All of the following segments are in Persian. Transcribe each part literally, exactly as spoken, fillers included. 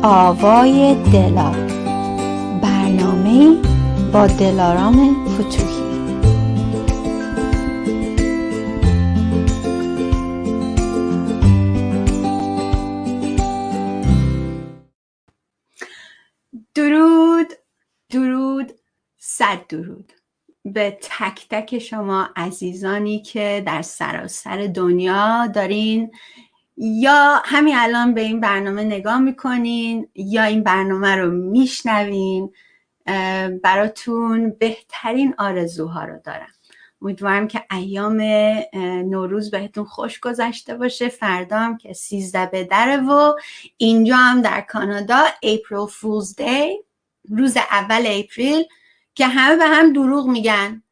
آوای دلا، برنامه‌ای با دلارام فتوحی. درود درود صد درود به تک تک شما عزیزانی که در سراسر دنیا دارین یا همین الان به این برنامه نگاه میکنین یا این برنامه رو میشنوین. براتون بهترین آرزوها رو دارم. امیدوارم که ایام نوروز بهتون خوش گذشته باشه. فردا هم که سیزده به دره و اینجا هم در کانادا April Fool's Day، روز اول اپریل که همه به هم دروغ میگن.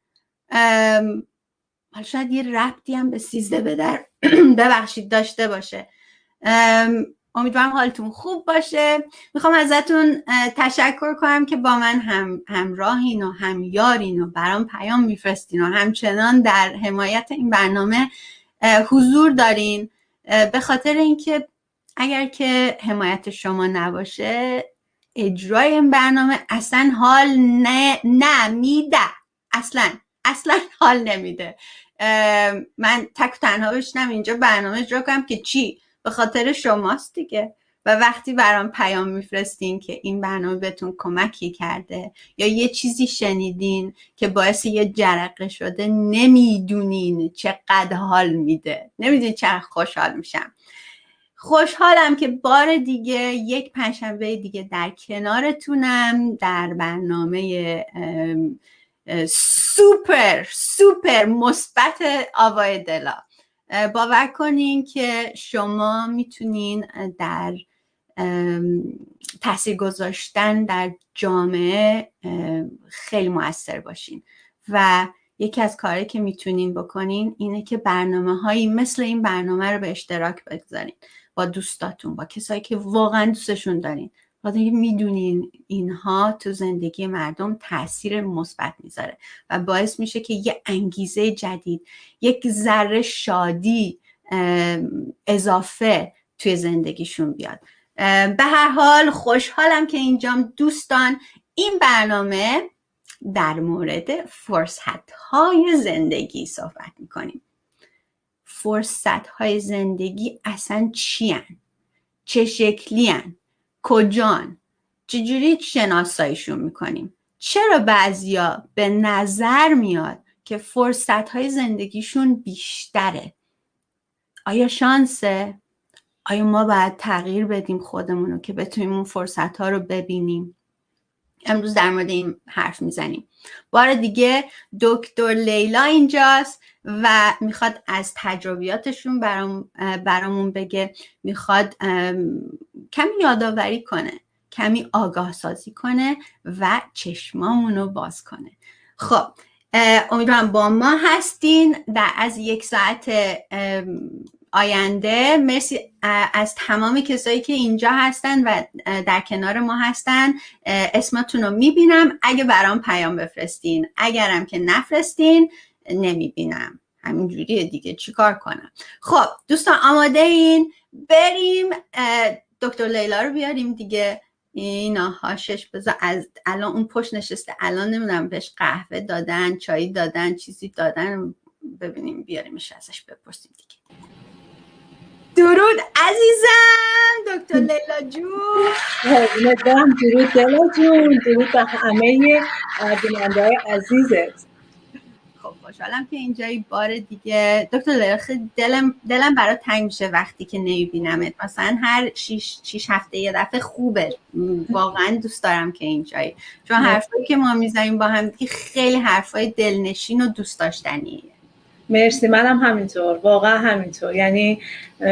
حالا شاید یه ربطی هم به سیزده به در ببخشید داشته باشه. امیدوارم حالتون خوب باشه. میخوام ازتون تشکر کنم که با من هم همراهین و همیارین و برام پیام میفرستین و همچنان در حمایت این برنامه حضور دارین، به خاطر اینکه اگر که حمایت شما نباشه اجرای این برنامه اصلا حال نه نمیده، اصلا اصلا حال نمیده. من تک تنها بشنم اینجا برنامه اجرا کنم که چی؟ به خاطر شماست دیگه. و وقتی برام پیام میفرستین که این برنامه بهتون کمکی کرده یا یه چیزی شنیدین که باعث یه جرقه شده، نمیدونین چقدر حال میده، نمیدونین چقدر خوشحال میشم. خوشحالم که بار دیگه یک پنجشنبه دیگه در کنارتونم در برنامه سوپر سوپر مثبت آوای دلا. باور کنین که شما میتونین در تاثیر گذاشتن در جامعه خیلی مؤثر باشین و یکی از کارهایی که میتونین بکنین اینه که برنامه هایی مثل این برنامه رو به اشتراک بگذارین با دوستاتون، با کسایی که واقعا دوستشون دارین، وقتی میدونین اینها تو زندگی مردم تاثیر مثبت میذاره و باعث میشه که یه انگیزه جدید، یک ذره شادی اضافه توی زندگیشون بیاد. به هر حال خوشحالم که اینجام دوستان. این برنامه در مورد فرصت‌های زندگی صحبت میکنیم. فرصت‌های زندگی اصلا چی هن؟ چه شکلی هن؟ کجان؟ چجوری شناساییشون میکنیم؟ چرا بعضیا به نظر میاد که فرصت‌های زندگیشون بیشتره؟ آیا شانسه؟ آیا ما باید تغییر بدیم خودمونو که بتونیم اون فرصت‌ها رو ببینیم؟ امروز در مورد این حرف میزنیم. بار دیگه دکتر لیلا اینجاست و میخواد از تجربیاتشون برام برامون بگه، میخواد کمی یادآوری کنه، کمی آگاه سازی کنه و چشمامونو باز کنه. خب امیدوارم با ما هستین در از یک ساعت آینده. مرسی از تمام کسایی که اینجا هستن و در کنار ما هستن. اسمتون رو میبینم اگه برام پیام بفرستین، اگرم که نفرستین نمیبینم. همینجوریه دیگه، چیکار کنم؟ خب دوستان آماده این؟ بریم دکتر لیلا رو بیاریم دیگه. اینا هاشش بذار از الان اون پشت نشسته، الان نمیدونم بهش قهوه دادن، چایی دادن، چیزی دادن، ببینیم بیاریمش ازش بپرسیم دیگه. درود عزیزم دکتر لیلا جون. امیدوارم درود لیلا جون، درود به همه بیننده‌های عزیزت. خب خوشحالم که اینجایی بار دیگه. دکتر لیلا خیلی دلم دلم برات تنگ میشه وقتی که نمیبینمت. مثلا هر شیش, شیش هفته یه دفعه خوبه. واقعا دوست دارم که اینجایی، چون حرفایی که ما میزنیم با هم دیگه خیلی حرفای دلنشین و دوست داشتنیه. مرسی، منم همینطور، واقعا همینطور. یعنی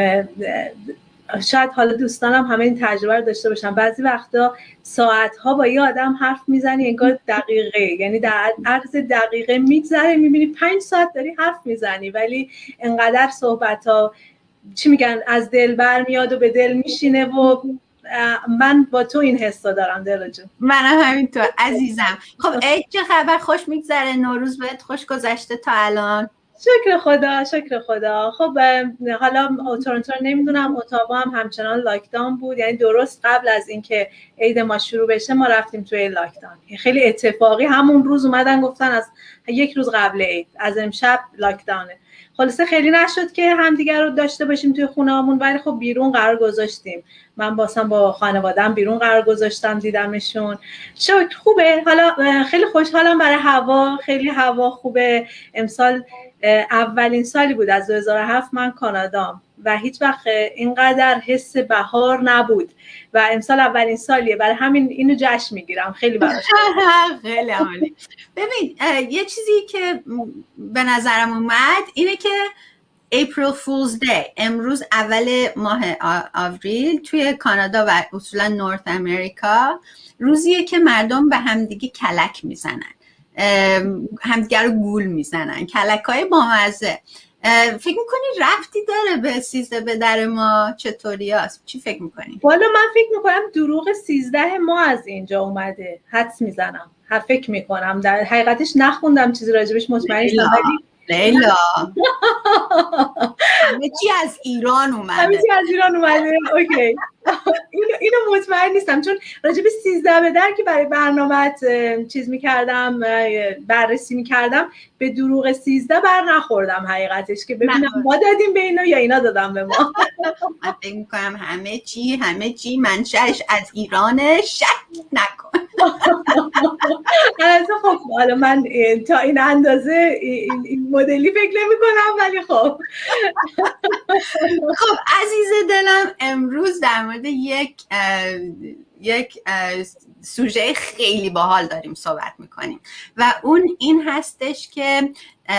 شاید حالا دوستانم همه این تجربه رو داشته باشن، بعضی وقتا ساعت‌ها با یه آدم حرف میزنی انگار دقیقه، یعنی در عرض دقیقه میگذره، میبینی پنج ساعت داری حرف میزنی ولی انقدر صحبت‌ها چی میگن از دل برمیاد و به دل میشینه. و من با تو این حسا دارم دل جون. منم همینطور عزیزم. خب ای چه خبر؟ خوش میگذره؟ نوروز بهت خوش گذشته تا الان؟ شکر خدا شکر خدا. خب حالا تورنتو نمیدونم، اتاوا هم همچنان لاکداون بود، یعنی درست قبل از اینکه عید ما شروع بشه ما رفتیم توی لاکداون. خیلی اتفاقی همون روز اومدن گفتن از یک روز قبل عید از امشب لاکداونه. خلاصه خیلی نشد که همدیگر رو داشته باشیم توی خونه‌مون، ولی خب بیرون قرار گذاشتیم. من باسم با خانواده‌ام بیرون قرار گذاشتم، دیدمشون. شکر خوبه. حالا خیلی خوشحالم برای هوا، خیلی هوا خوبه. امسال اولین سالی بود از دو هزار و هفت من کانادام و هیچ وقت اینقدر حس بهار نبود و امسال اولین سالیه، برای همین اینو جشن میگیرم. خیلی براش خیلی عالی. ببین یه چیزی که به نظرم اومد اینه که April Fool's Day امروز اول ماه آوریل توی کانادا و اصولا نورث امریکا روزیه که مردم به همدیگه کلک میزنن، همدیگه رو گول میزنن، کلکای بامزه. فکر میکنی ربطی داره به سیزده به در ما؟ چطوری هست؟ چی فکر میکنی؟ والا من فکر میکنم دروغ سیزده ما از اینجا اومده. حدس میزنم، هر فکر میکنم، در حقیقتش نخوندم چیزی راجبش، مطمئن نیستم ولی لیلا همه چی از ایران اومده. همه چی از ایران اومده. اوکی. اینو اینو مطمئن نیستم، چون راجب سیزده به در که برای برنامه‌ات چیز میکردم، بررسی میکردم، به دروغ سیزده بر نخوردم حقیقتش که ببینم ما دادیم به اینا یا اینا دادم به ما. من فکر میکنم همه چی همه چی منشأش از ایرانه، شک نکن. البته خب حالا من تا این اندازه این, این مدلی فکر نمی کنم، ولی خب خب عزیز دلم، امروز در مورد یک یک سوژه خیلی باحال داریم صحبت میکنیم و اون این هستش که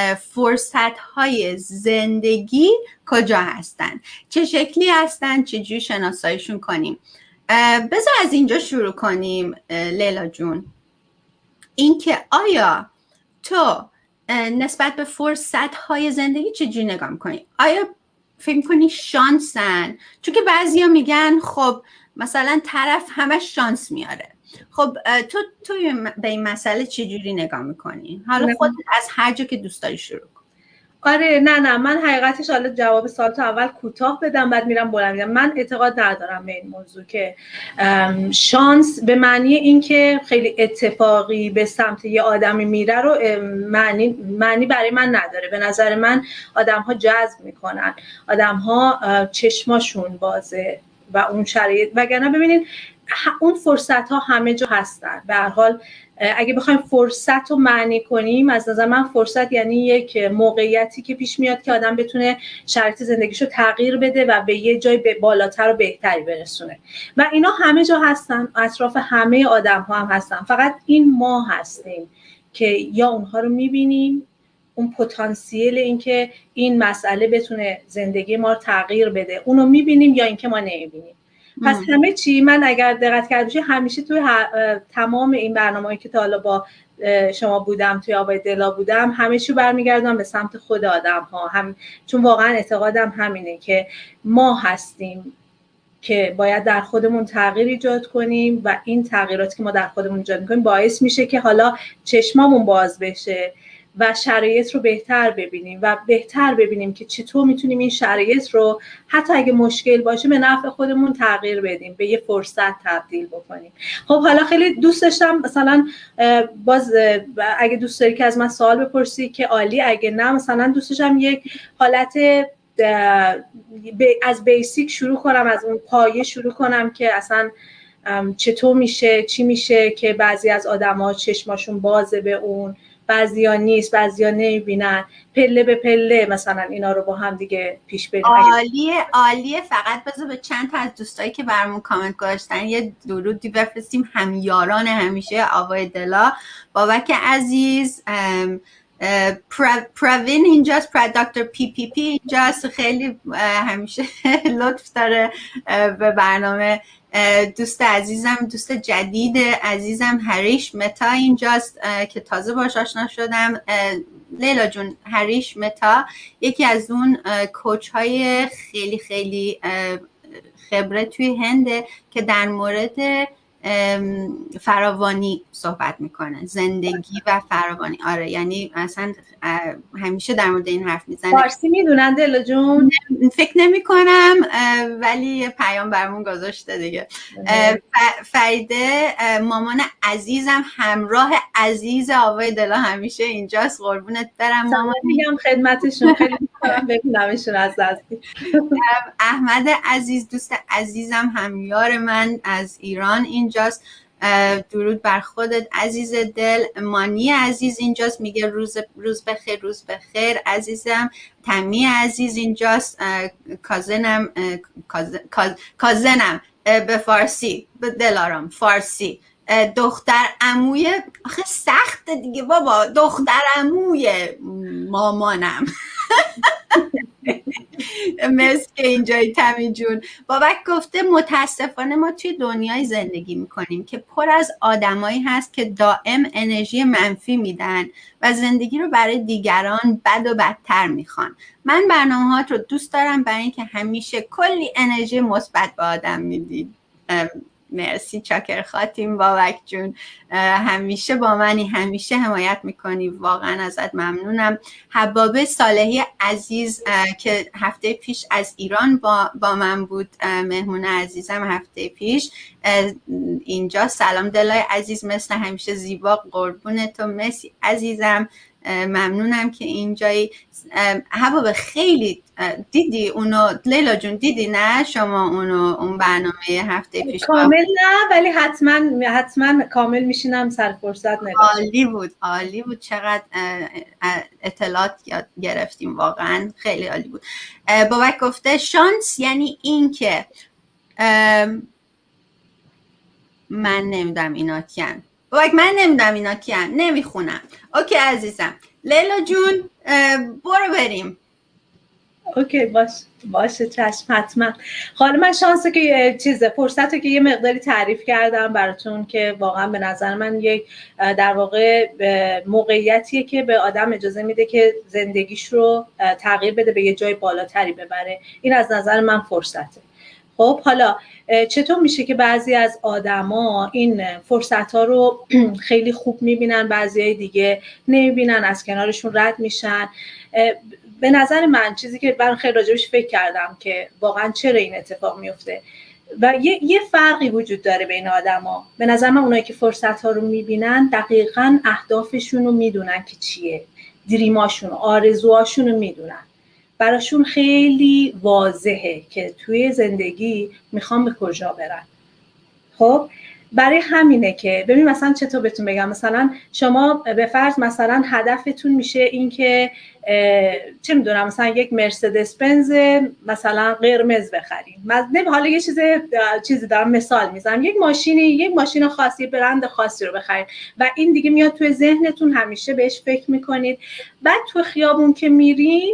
فرصت‌های زندگی کجا هستن، چه شکلی هستن، چجوری شناساییشون کنیم. بذار از اینجا شروع کنیم لیلا جون. این که آیا تو نسبت به فرصت‌های زندگی چجوری نگاه میکنی؟ آیا فکر میکنی شانسن؟ چون که بعضیا میگن خب مثلا طرف همش شانس میاره. خب تو تو به این مسئله چجوری نگاه میکنی؟ حالا خودت از هر جا که دوست داری شروع کن. آره نه نه من حقیقتش حالا جواب سوال تو اول کوتاه بدم بعد میرم بلند میگم. من اعتقاد ندارم به این موضوع که شانس به معنی این که خیلی اتفاقی به سمت یه آدمی میره رو معنی معنی برای من نداره. به نظر من آدم ها جذب میکنن، آدم ها چشماشون بازه و اون شرایط، وگرنه ببینید اون فرصت ها همه جا هستن. به هر حال اگه بخوایم فرصت رو معنی کنیم، از نظر من فرصت یعنی یک موقعیتی که پیش میاد که آدم بتونه شرایط زندگیشو تغییر بده و به یه جای به بالاتر و بهتری برسونه و اینا همه جا هستن، اطراف همه آدم ها هم هستن. فقط این ما هستیم که یا اونها رو میبینیم، اون پتانسیل این که این مسئله بتونه زندگی ما رو تغییر بده اونو میبینیم یا اینکه ما نمیبینیم. پس همه چی، من اگر دقت کرده باشی همیشه توی تمام این برنامه‌ای که تا حالا با شما بودم، توی آوای دلا بودم، همه چی برمیگردم به سمت خود آدم ها. هم چون واقعا اعتقادم همینه که ما هستیم که باید در خودمون تغییر ایجاد کنیم و این تغییراتی که ما در خودمون ایجاد میکنیم باعث میشه که حالا چشمامون باز بشه و شرایط رو بهتر ببینیم و بهتر ببینیم که چطور میتونیم این شرایط رو حتی اگه مشکل باشه به نفع خودمون تغییر بدیم، به یه فرصت تبدیل بکنیم. خب حالا خیلی دوست داشتم مثلا باز اگه دوست داری که از من سوال بپرسی که عالی، اگه نه مثلا دوست داشتم یک حالت از بیسیک شروع کنم، از اون پایه شروع کنم که اصلا چطور میشه، چی میشه که بعضی از آدم‌ها چشماشون بازه به اون، بعضیا نیست، بعضیا نمیبینن، پله به پله مثلا اینا رو با هم دیگه پیش بریم. عالیه عالیه. فقط بذار به چند تا از دوستایی که برامون کامنت گذاشتن یه درودی بفرستیم. همیاران همیشه آوای دلا، بابک عزیز، پروین اینجاست، دکتر پی پی پی اینجاست، خیلی همیشه لطف داره به برنامه. دوست عزیزم، دوست جدید عزیزم هریش متا اینجاست که تازه باهاش آشنا شدم. لیلا جون، هریش متا یکی از اون کوچ های خیلی خیلی خبره توی هنده که در مورد فراوانی صحبت میکنه، زندگی و فراوانی. آره یعنی اصلا همیشه در مورد این حرف میزنه. فارسی میدونن دلا جون؟ فکر نمی کنم ولی پیام برمون گذاشته دیگه. فریده مامان عزیزم، همراه عزیز آوای دلا همیشه اینجاست، قربونت برم مامان. میگم خدمتشون، خیلی دوست ببینمشون از دستی. احمد عزیز دوست عزیزم، همیار من از ایران اینجاست. درود بر خودت عزیز دل. مانی عزیز اینجاست، میگه روز روز بخیر، روز بخیر عزیزم. تمی عزیز اینجاست، کازنم کازنم به فارسی، به دلارم فارسی، دختر عموی، آخه سخته دیگه بابا، دختر عموی مامانم. مرسی که اینجایی تمی جون. بابک گفته متاسفانه ما توی دنیای زندگی میکنیم که پر از آدمایی هست که دائم انرژی منفی میدن و زندگی رو برای دیگران بد و بدتر میخوان. من برنامه‌هات رو دوست دارم برای اینکه همیشه کلی انرژی مثبت به آدم میدی. مرسی، چاکر خاتیم بابک جون، همیشه با منی، همیشه حمایت میکنی، واقعا ازت ممنونم. حبابه صالحی عزیز که هفته پیش از ایران با, با من بود، مهمون عزیزم هفته پیش اینجا. سلام دلای عزیز، مثل همیشه زیبا، قربونتو. مرسی عزیزم، ممنونم که اینجایی. حبابه خیلی دیدی اونو؟ لیلا جون دیدی نه شما اونو، اون برنامه هفته پیش؟ کامل نه ولی حتما حتما کامل میشینم سر فرصت نگاه. عالی بود، عالی بود، چقدر اطلاعات یاد گرفتیم، واقعا خیلی عالی بود. بابک گفته شانس یعنی این که من نمیدونم اینا کیان. بابک من نمیدونم اینا کیان، نمیخونم. اوکی عزیزم. لیلا جون برو بریم. اوکی باش باشه چشم حتما. حالا من شانسه که یه چیز فرصته که یه مقداری تعریف کردم براتون که واقعا به نظر من یک در واقع موقعیتیه که به آدم اجازه میده که زندگیش رو تغییر بده، به یه جای بالاتری ببره. این از نظر من فرصته. خب حالا چطور میشه که بعضی از آدما این فرصت ها رو خیلی خوب میبینن، بعضی های دیگه نمیبینن، از کنارشون رد میشن؟ به نظر من چیزی که من خیلی راجبش فکر کردم که واقعا چرا این اتفاق میفته و یه, یه فرقی وجود داره بین آدما. به نظر من اونایی که فرصت ها رو میبینن دقیقاً اهدافشون رو میدونن که چیه، دریماشون، آرزوهاشون رو میدونن، براشون خیلی واضحه که توی زندگی میخوام به کجا برن. خب برای همینه که ببین مثلا چطور بهتون بگم، مثلا شما به فرض مثلا هدفتون میشه این که چه میدونم مثلا یک مرسدس بنز مثلا قرمز بخرید. من حالا یه چیز چیزی دارم مثال میزنم، یک ماشینی یک ماشین خاصی، برند خاصی رو بخرید و این دیگه میاد توی ذهنتون، همیشه بهش فکر میکنید. بعد تو خیابون که میرین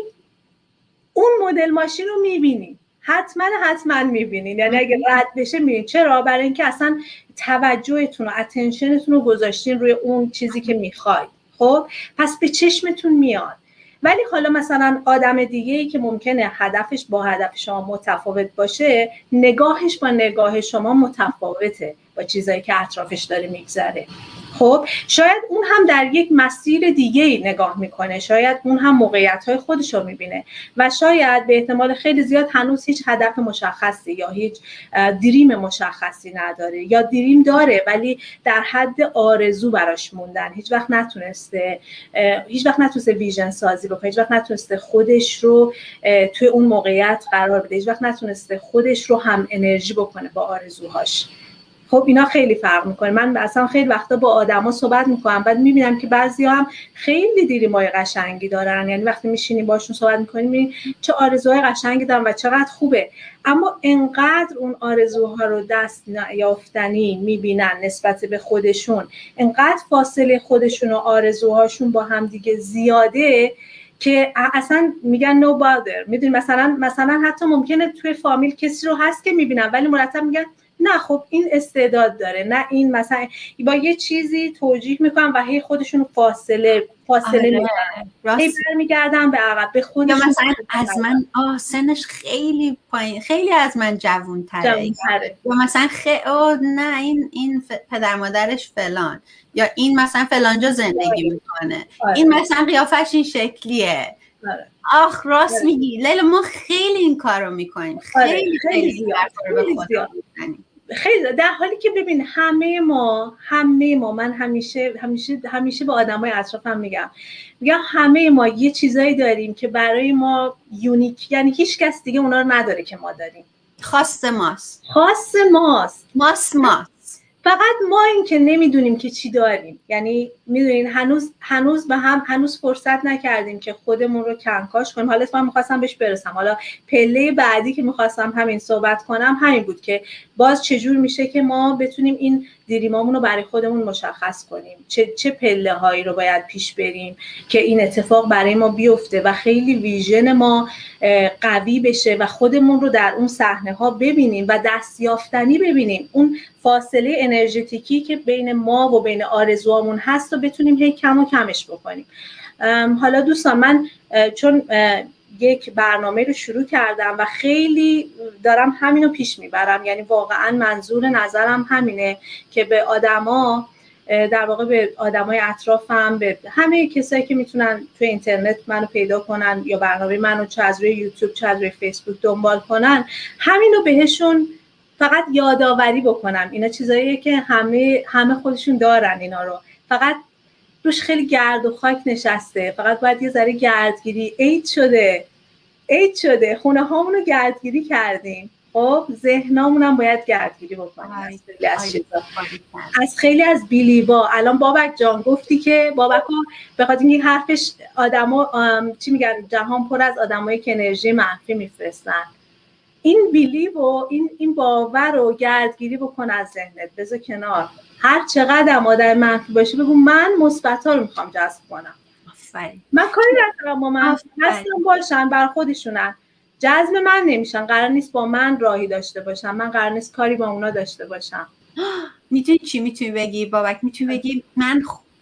اون مدل ماشین رو میبینید، حتما حتما میبینید، یعنی اگه رد بشه میبینید. چرا؟ برای اینکه اصلا توجهتون و اتنشنتون رو گذاشتین روی اون چیزی که میخواید. خب پس به چشمتون میاد. ولی حالا مثلا آدم دیگه‌ای که ممکنه هدفش با هدف شما متفاوت باشه، نگاهش با نگاه شما متفاوته با چیزایی که اطرافش داره میگذره. خب شاید اون هم در یک مسیر دیگه‌ای نگاه میکنه، شاید اون هم موقعیت‌های خودش رو میبینه و شاید به احتمال خیلی زیاد هنوز هیچ هدف مشخصی یا هیچ دریم مشخصی نداره، یا دریم داره ولی در حد آرزو براش موندن، هیچ وقت نتونسته هیچ وقت نتونسته ویژن سازی بکنه، هیچ وقت نتونسته خودش رو توی اون موقعیت قرار بده، هیچ وقت نتونسته خودش رو هم انرژی بکنه با آرزوهاش. خب اینا خیلی فرق میکنه. من اصلا خیلی وقتا با آدما صحبت میکنم، بعد میبینم که بعضیا هم خیلی دیریمای قشنگی دارن، یعنی وقتی میشینیم باشون صحبت میکنیم میبینیم چه آرزوهای قشنگی دارن و چقدر خوبه، اما انقدر اون آرزوها رو دست نیافتنی میبینن نسبت به خودشون، انقدر فاصله خودشون و آرزوهاشون با هم دیگه زیاده که اصلا میگن no bother. میدونی مثلا مثلا حتی ممکنه توی فامیل کسی رو هست که میبینن ولی مرتب میگن نه خب این استعداد داره، نه این مثلا با یه چیزی توجیه میکنن و هی خودشون فاصله فاصله آره. میزنن، هی برمیگردن به عقب، به خودشون. یا مثلا از من آه سنش خیلی پایین، خیلی از من جوون تره، یا مثلا خیلی نه این این پدر مادرش فلان، یا این مثلا فلانجا زندگی میکنه، آره. این مثلا قیافش این شکلیه. آره. آخ راست آره. میگی لیلا، ما خیلی این کارو میکنیم، خیلی آره. خیلی, خیلی زیاد، خیلی زیاد. خیلی، در حالی که ببین همه ما همه ما من همیشه همیشه همیشه به آدمای اطرافم میگم میگم همه ما یه چیزایی داریم که برای ما یونیک، یعنی هیچ کس دیگه اونا رو نداره که ما داریم. خاص ماست، خاص ماست، ماست ماست. فقط ما این که نمیدونیم که چی داریم. یعنی میدونین هنوز هنوز به هم هنوز فرصت نکردیم که خودمون رو کنکاش کنیم. حالا من میخواستم بهش برسم. حالا پله بعدی که میخواستم همین صحبت کنم همین بود که باز چجور میشه که ما بتونیم این دیریمامون رو برای خودمون مشخص کنیم، چه چه پله هایی رو باید پیش بریم که این اتفاق برای ما بیفته و خیلی ویژن ما قوی بشه و خودمون رو در اون صحنه ها ببینیم و دستیافتنی ببینیم، اون فاصله انرژتیکی که بین ما و بین آرزوامون هست و بتونیم هی کم و کمش بکنیم. حالا دوستان من چون یک برنامه رو شروع کردم و خیلی دارم همینو پیش میبرم، یعنی واقعا منظور نظرم همینه که به آدما، در واقع به آدمای اطرافم، به همه کسایی که میتونن توی اینترنت منو پیدا کنن یا برنامه منو چه از روی یوتیوب چه از روی فیسبوک دنبال کنن، همینو بهشون فقط یادآوری بکنم. اینا چیزاییه که همه همه خودشون دارن، اینا رو فقط روش خیلی گرد و خاک نشسته، فقط باید یه ذره گردگیری. عید شده عید شده خونه هامونو گردگیری کردیم، خب ذهنامون هم باید گردگیری بکنیم از خیلی از چیزا، از خیلی از بیلیوا. الان بابک جان گفتی که بابکو بخاطر اینکه حرفش آدما چی میگن، جهان پر از آدمایی که انرژی منفی میفرستن. این بیلیو و این این باور رو گردگیری بکن از ذهنت، بذار کنار. هر چقدر آدم منفی باشه بگو من مثبت‌ها رو میخوام جذب کنم. آفرین. من کاری ندارم با من هستم باشن، بر خودشونن، جذب من نمیشن، قرار نیست با من راهی داشته باشم، من قرار نیست کاری با اونا داشته باشم. میتونی چی میتونی بگی بابک؟ میتونی بگی من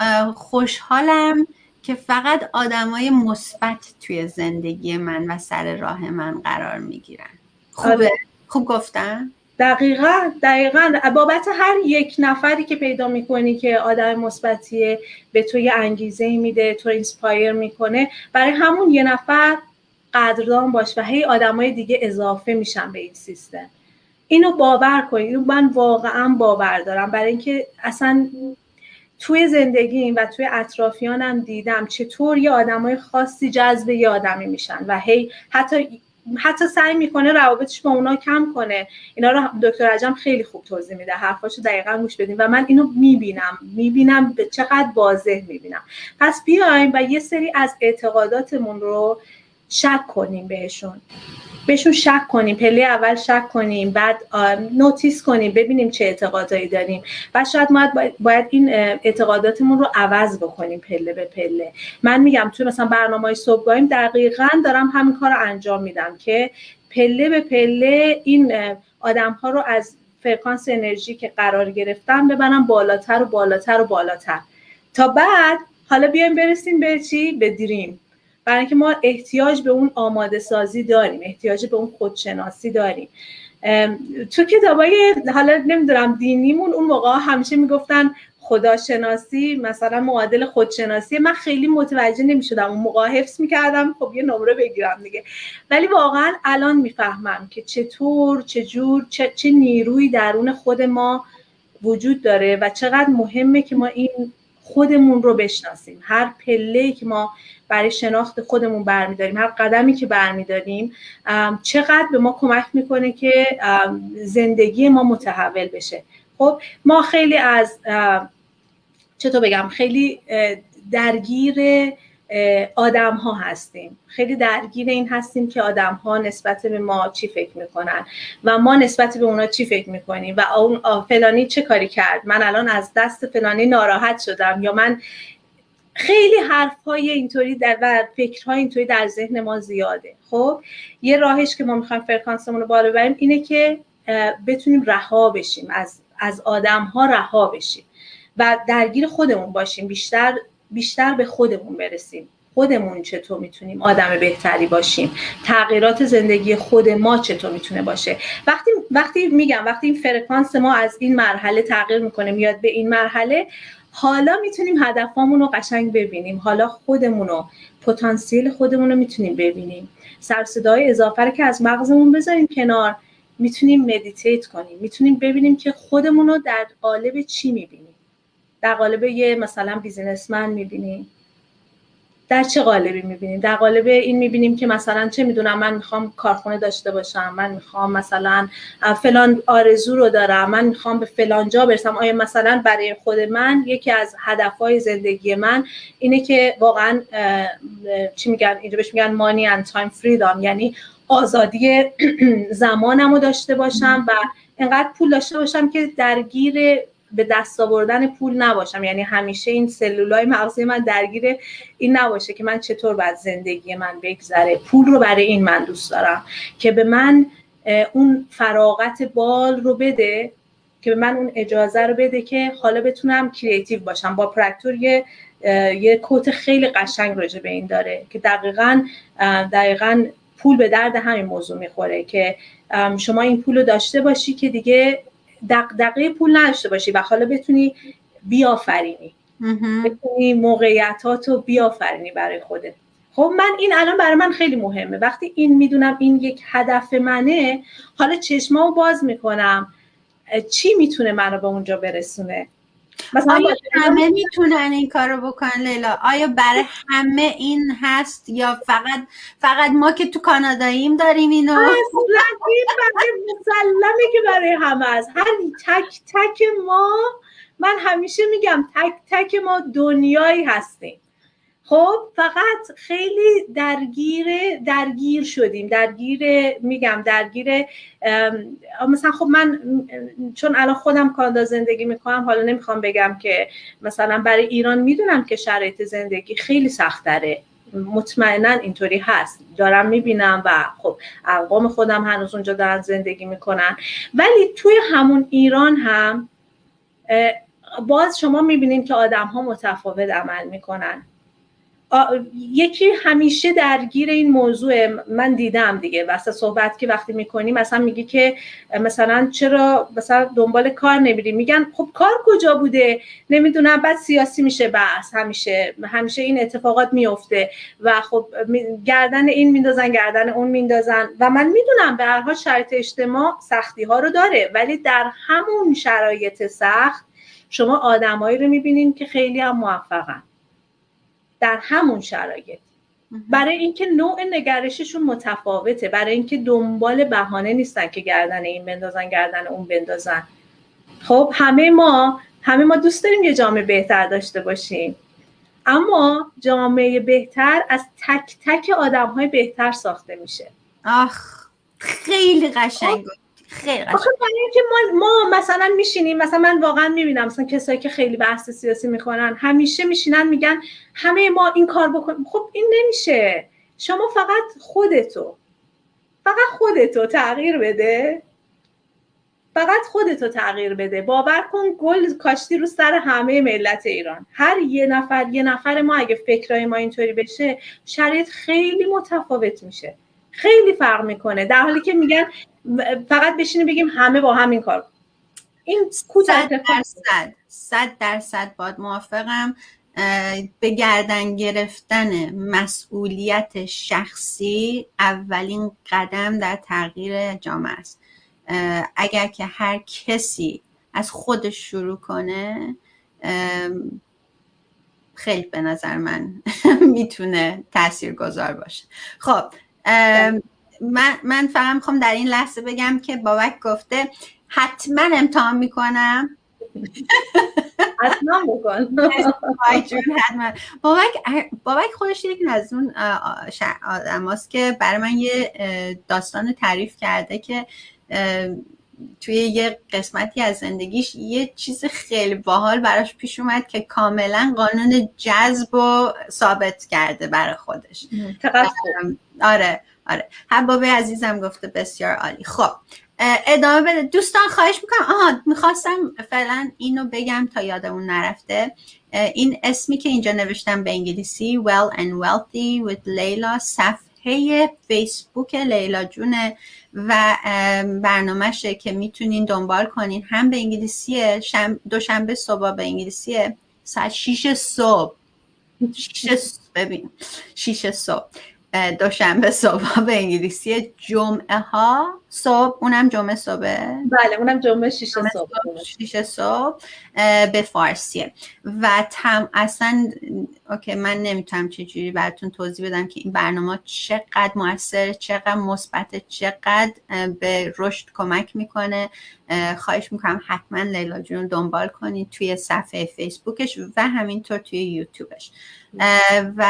خوشحالم که فقط آدمای مثبت توی زندگی من و سر راه من قرار میگیرن. خوبه؟ آره. خوب گفتم؟ دقیقاً دقیقاً بابت هر یک نفری که پیدا میکنی که آدم مثبتیه، به تو یه انگیزه میده، تو اینسپایر میکنه، برای همون یه نفر قدردان باش و هی آدمای دیگه اضافه میشن به این سیستم. اینو باور کنید، اینو من واقعاً باور دارم، برای اینکه اصلا توی زندگیم و توی اطرافیانم دیدم چطور یه آدمای خاصی جذب یه آدمی میشن و هی حتی حتی سعی میکنه روابطش با اونا کم کنه. اینا رو دکتر عجم خیلی خوب توضیح میده، حرفاشو دقیقاً گوش بدین و من اینو میبینم میبینم به چقدر واضح میبینم. پس بیایم و یه سری از اعتقاداتمون رو شک کنیم، بهشون بهشون شک کنیم. پله اول شک کنیم، بعد نوتیس کنیم ببینیم چه اعتقادایی داریم و شاید ما باید این اعتقاداتمون رو عوض بکنیم پله به پله. من میگم توی مثلا برنامه‌های صبحگاهیم دقیقاً دارم همین کار رو انجام میدم که پله به پله این آدم‌ها رو از فرکانس انرژی که قرار گرفتن ببرم بالاتر و بالاتر و بالاتر تا بعد حالا بیایم برسیم به چی؟ به دریم. برای اینکه ما احتیاج به اون آماده سازی داریم، احتیاج به اون خودشناسی داریم. تو کتابای حالا نمیدونم دینیمون اون موقع همیشه میگفتن خداشناسی مثلا معادل خودشناسی. من خیلی متوجه نمیشدم اون موقع، حفظ میکردم خب یه نمره بگیرم دیگه، ولی واقعا الان میفهمم که چطور چجور چه, چه نیروی درون خود ما وجود داره و چقدر مهمه که ما این خودمون رو بشناسیم. هر پله‌ای که ما برای شناخت خودمون برمیداریم، هر قدمی که برمیداریم چقدر به ما کمک میکنه که زندگی ما متحول بشه. خب ما خیلی از چطور بگم خیلی درگیر آدم ها هستیم، خیلی درگیر این هستیم که آدم ها نسبت به ما چی فکر میکنن و ما نسبت به اونا چی فکر میکنیم و اون فلانی چه کاری کرد، من الان از دست فلانی ناراحت شدم، یا من خیلی حرف‌های اینطوری در و فکرهای اینطوری در ذهن ما زیاده. خب یه راهش که ما میخوایم فرکانسمون رو بالا ببریم اینه که بتونیم رها بشیم، از از آدم‌ها رها بشیم و درگیر خودمون باشیم، بیشتر بیشتر به خودمون برسیم، خودمون چطور میتونیم آدم بهتری باشیم، تغییرات زندگی خود ما چطور میتونه باشه. وقتی وقتی میگم وقتی این فرکانس ما از این مرحله تغییر میکنه میاد به این مرحله، حالا میتونیم هدفامون رو قشنگ ببینیم، حالا خودمون رو، پتانسیل خودمون رو میتونیم ببینیم. سر صدای اضافه رو که از مغزمون بذاریم کنار، میتونیم مدیتیت کنیم، میتونیم ببینیم که خودمون رو در قالب چی میبینیم. در قالب یه مثلا بیزینسمن میبینیم، در چه قالبی میبینیم؟ در قالب این میبینیم که مثلا چه میدونم من میخوام کارخونه داشته باشم، من میخوام مثلا فلان آرزو رو دارم، من میخوام به فلان جا برسم. آیا مثلا برای خود من یکی از هدفهای زندگی من اینه که واقعا چی میگن اینجا بهش میگن مانی اند تایم فریدام، یعنی آزادی زمانم رو داشته باشم و اینقدر پول داشته باشم که درگیر به دست آوردن پول نباشم، یعنی همیشه این سلولای مغزی من درگیر این نباشه که من چطور باید زندگی من بگذره. پول رو برای این من دوست دارم که به من اون فراغت بال رو بده، که به من اون اجازه رو بده که حالا بتونم کریتیو باشم. با پرکتور یه یه کوت خیلی قشنگ راجع به این داره که دقیقاً دقیقاً پول به درد همین موضوع میخوره که شما این پول رو داشته باشی که دیگه دغدغه پول نداشته باشی و حالا بتونی بیافرینی، بتونی موقعیتاتو بیافرینی برای خودت. خب من این الان برای من خیلی مهمه. وقتی این میدونم این یک هدف منه، حالا چشمامو باز میکنم چی میتونه منو به اونجا برسونه. مثلا آیا همه میتونن این کارو بکنن لیلا؟ آیا برای همه این هست یا فقط فقط ما که تو کاناداییم داریم اینو؟ اصلا این برای مسلمه که برای همه است. هر تک تک ما، من همیشه میگم تک تک ما دنیایی هستیم. خب فقط خیلی درگیر درگیر شدیم، درگیر میگم درگیر مثلا خب من چون الان خودم کانادا زندگی میکنم، حالا نمیخوام بگم که مثلا برای ایران میدونم که شرایط زندگی خیلی سخت‌تره، مطمئنا اینطوری هست، دارم میبینم و خب اقوام خودم هنوز اونجا دارن زندگی میکنن، ولی توی همون ایران هم باز شما میبینین که آدم ها متفاوت عمل میکنن. یکی همیشه درگیر این موضوع، من دیدم دیگه واسه صحبت که وقتی میکنی مثلا میگی که مثلا چرا مثلا دنبال کار نمیری، میگن خب کار کجا بوده نمیدونم، بعد سیاسی میشه بحث، همیشه همیشه این اتفاقات میفته و خب گردن این میندازن گردن اون میندازن و من میدونم به هر حال شرایط اجتماع سختی ها رو داره، ولی در همون شرایط سخت شما آدمایی رو میبینین که خیلی هم موفقن در همون شرایط، برای اینکه نوع نگرششون متفاوته، برای اینکه دنبال بهانه نیستن که گردن این بندازن گردن اون بندازن. خب همه ما همه ما دوست داریم یه جامعه بهتر داشته باشیم، اما جامعه بهتر از تک تک آدم‌های بهتر ساخته میشه. آخ خیلی قشنگ، خیلی قشنگ. آخه برای اینکه ما ما مثلا میشینیم، مثلا من واقعا میبینم مثلا کسایی که خیلی بحث سیاسی میکنن همیشه میشینن میگن همه ما این کار بکنیم. خب این نمیشه. شما فقط خودتو فقط خودتو تغییر بده، فقط خودتو تغییر بده. باور کن گل کاشتی رو سر همه ملت ایران. هر یه نفر یه نفر ما اگه فکرای ما اینطوری بشه، شرایط خیلی متفاوت میشه، خیلی فرق میکنه، در حالی که میگن فقط بشینیم بگیم همه با همین کار. این صد درصد صد درصد باید موافقم. به گردن گرفتن مسئولیت شخصی اولین قدم در تغییر جامعه است. اگر که هر کسی از خودش شروع کنه، خیلی به نظر من میتونه تاثیرگذار باشه. خب من من فقط میخوام در این لحظه بگم که بابک گفته حتما امتحان میکنم. حتما بکن. بابک بابک خودش یکی از اون آدم هاست که برای من یه داستان تعریف کرده که توی یه قسمتی از زندگیش یه چیز خیلی باحال براش پیش اومد که کاملا قانون جذب رو ثابت کرده برای خودش. چقدر خوب. آره آره حبابه عزیزم گفته بسیار عالی. خب ادامه بده. دوستان خواهش میکنم، آها میخواستم فعلا اینو بگم تا یادمون نرفته، این اسمی که اینجا نوشتم به انگلیسی Well and Wealthy with لیلا صفحه فیسبوک لیلا جونه و برنامهشه که میتونین دنبال کنین، هم به انگلیسیه، شم دوشنبه صبح به انگلیسیه ساعت شیش صبح شیش ببین شیش صبح دوشنبه صبح به انگلیسی، جمعه ها صبح، اونم جمعه صبح، بله اونم جمعه شیش صبح شیش صبح به فارسیه و تم اصلا اوکی من نمیتونم چجوری براتون توضیح بدم که این برنامه چقدر موثر، چقدر مثبت، چقدر به رشد کمک میکنه. خواهش میکنم حتما لیلا جون دنبال کنید توی صفحه فیسبوکش و همینطور توی یوتیوبش. و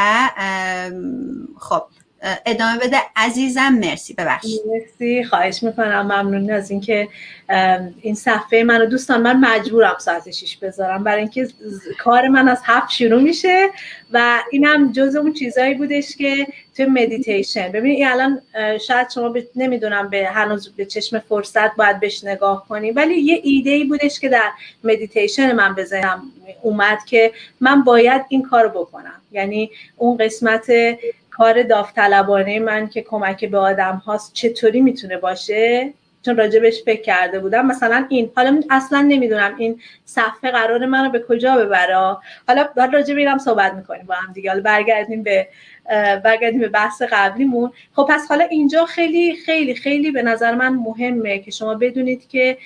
خب ادامه بده عزیزم. مرسی، ببخشید. مرسی، خواهش میکنم، ممنون از اینکه این صفحه منو دوستان، من مجبورم ساعت شیش بذارم برای اینکه کار من از هفت شروع میشه و اینم جز اون چیزایی بودش که تو مدیتیشن. ببینید این الان شاید شما ب... نمیدونم به هنوز به چشم فرصت باید بهش نگاه کنی، ولی یه ایده‌ای بودش که در مدیتیشن من به ذهنم اومد که من باید این کارو بکنم. یعنی اون قسمت کار داوطلبانه من که کمک به آدم هاست چطوری میتونه باشه، چون راجبش فکر کرده بودم. مثلا این حالا اصلا نمیدونم این صفحه قرار منو به کجا ببره، حالا بعد راجب اینم صحبت میکنیم با هم دیگه. حالا برگردیم به برگردیم به بحث قبلیمون. خب پس حالا اینجا خیلی خیلی خیلی به نظر من مهمه که شما بدونید که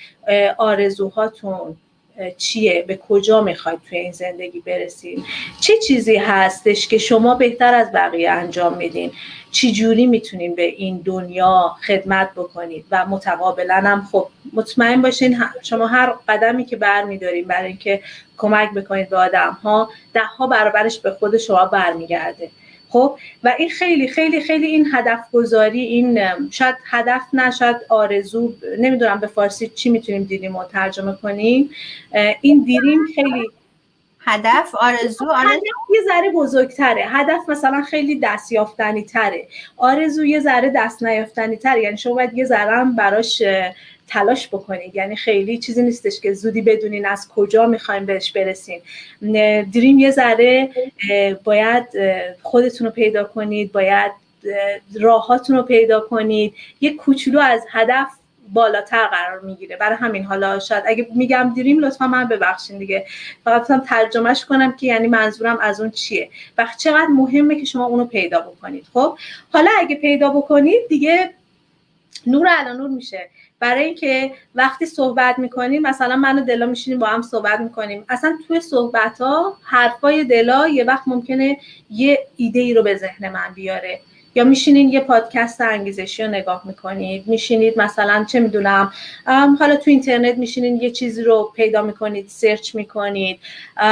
آرزوهاتون چیه، به کجا میخواید توی این زندگی برسید، چه چیزی هستش که شما بهتر از بقیه انجام میدین، چی جوری میتونین به این دنیا خدمت بکنید و متقابلا هم خب مطمئن باشین شما هر قدمی که برمیدارین برای اینکه کمک بکنید به آدم ها، ده ها برابرش به خود شما برمیگرده. خب و این خیلی خیلی خیلی این هدف گذاری، این شاید هدف نه شاید آرزو، نمیدونم به فارسی چی میتونیم دریم رو ترجمه کنیم، این دریم خیلی هدف، آرزو، آرزو یه ذره بزرگتره. هدف مثلا خیلی دست یافتنی تره، آرزو یه ذره دست نیافتنی تره. یعنی شما باید یه ذره هم براش تلاش بکنید، یعنی خیلی چیزی نیستش که زودی بدونین از کجا میخوایم بهش برسین. دریم یه ذره باید خودتون رو پیدا کنید، باید راهاتون رو پیدا کنید، یه کوچولو از هدف بالاتر قرار میگیره. برای همین حالا شاید اگه میگم دریم لطفا من ببخشین دیگه، فقط بتونم ترجمهش کنم که یعنی منظورم از اون چیه و چقدر مهمه که شما اونو پیدا بکنید. خب حالا اگه پیدا بکنید دیگه نور علی نور میشه. برای اینکه وقتی صحبت میکنیم، مثلا من و دلا میشینیم با هم صحبت میکنیم، اصلا توی صحبت ها حرفای دلا یه وقت ممکنه یه ایده ای رو به ذهن من بیاره، یا میشینین یه پادکست انگیزشی رو نگاه میکنید، میشینید مثلا چه میدونم حالا تو اینترنت میشینین یه چیزی رو پیدا میکنید، سرچ میکنید،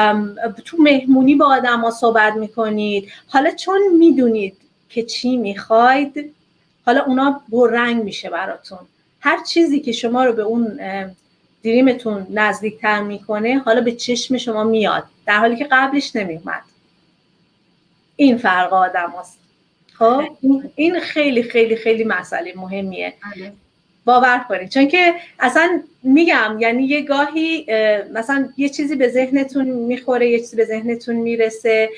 تو مهمونی با آدم ها صحبت میکنید، حالا چون میدونید که چی میخواید حالا اونا بررنگ میشه براتون. هر چیزی که شما رو به اون دریمتون نزدیکتر میکنه حالا به چشم شما میاد، در حالی که قبلش نمیومد. این فرق آدم هست. خب این خیلی خیلی خیلی مسئله مهمیه، باور کنید. چون که اصلا میگم یعنی یه گاهی مثلا یه چیزی به ذهنتون میخوره، یه چیزی به ذهنتون میرسه،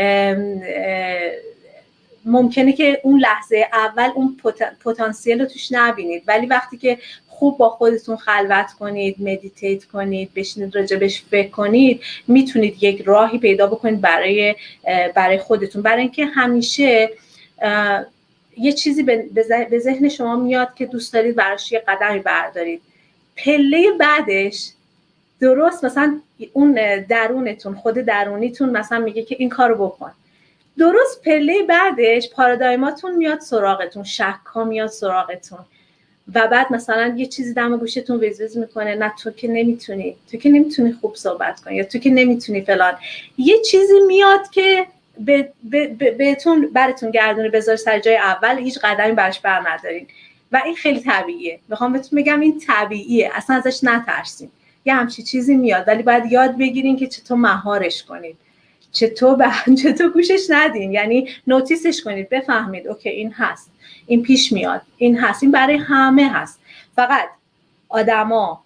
ممکنه که اون لحظه اول اون پتانسیل رو توش نبینید، ولی وقتی که خوب با خودتون خلوت کنید، مدیتیت کنید، بشینید راجبش فکر کنید، میتونید یک راهی پیدا بکنید برای برای خودتون. برای اینکه همیشه یه چیزی به ذهن شما میاد که دوست دارید براش یه قدمی بردارید، پله بعدش درست مثلا اون درونتون، خود درونیتون مثلا میگه که این کارو بکن، درست پله بعدش پارادایماتون میاد سراغتون، شک‌ها میاد سراغتون و بعد مثلا یه چیزی دم گوشتون ویزویز میکنه، نه تو که نمیتونی، تو که نمیتونی خوب صحبت کنی، یا تو که نمیتونی فلان. یه چیزی میاد که به به بهتون براتون گردونه بذار سر جای اول، هیچ قدمی برش بر ندارین و این خیلی طبیعیه. میخوام بهتون بگم این طبیعیه، اصلا ازش نترسین. یه همچی چیزی میاد ولی باید یاد بگیرین که چطور مهارش کنید، چطور به چطور گوشش ندین، یعنی نوتیسش کنید، بفهمید اوکی این هست، این پیش میاد، این هست، این برای همه هست. فقط آدما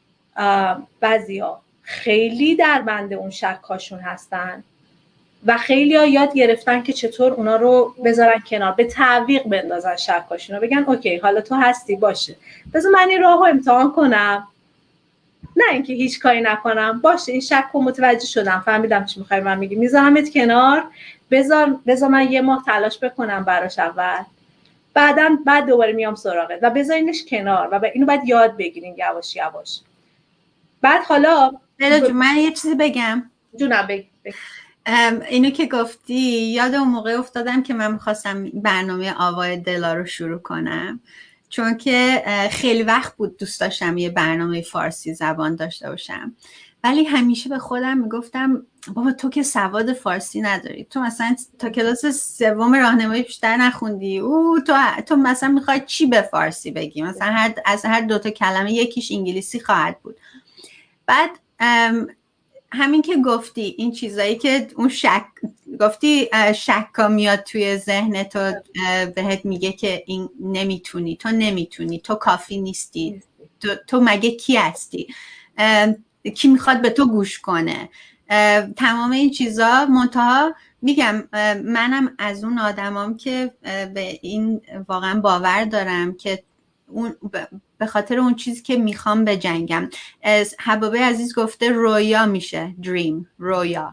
بعضیا خیلی در بند اون شکاشون هستن و خیلی ها یاد گرفتن که چطور اونا رو بذارن کنار، به تعویق بندازن شکاشون رو، بگن اوکی حالا تو هستی باشه بذار من این راهو امتحان کنم، نه اینکه هیچ کاری نکنم، باشه این شک رو متوجه شدم فهمیدم چی میخوای من میگی، میذارمت کنار، بذار بذار من یه ماه تلاش بکنم براش اول، بعداً بعد دوباره میام سراغت و بذارینش کنار و اینو بعد یاد بگیرین یواش یواش. بعد حالا ب... من یه چیزی بگم. جونم بگم. اینو که گفتی یاد اون موقع افتادم که من میخواستم برنامه آوای دلا رو شروع کنم، چون که خیلی وقت بود دوست داشتم یه برنامه فارسی زبان داشته باشم، ولی همیشه به خودم میگفتم بابا تو که سواد فارسی نداری، تو مثلا تا کلاس سوم راهنمایی بیشتر نخوندی، او تو تو مثلا میخوای چی به فارسی بگی، مثلا هر از هر دو تا کلمه یکیش انگلیسی خواهد بود. بعد همین که گفتی این چیزایی که اون شک گفتی شکا میاد توی ذهنت و بهت میگه که این نمیتونی، تو نمیتونی، تو کافی نیستی، تو, تو مگه کی هستی، کی میخواد به تو گوش کنه، تمام این چیزا. منتها میگم منم از اون آدمام که به این واقعا باور دارم که اون به خاطر اون چیزی که میخوام به جنگم. حبابه عزیز گفته رویا میشه دریم، رویا.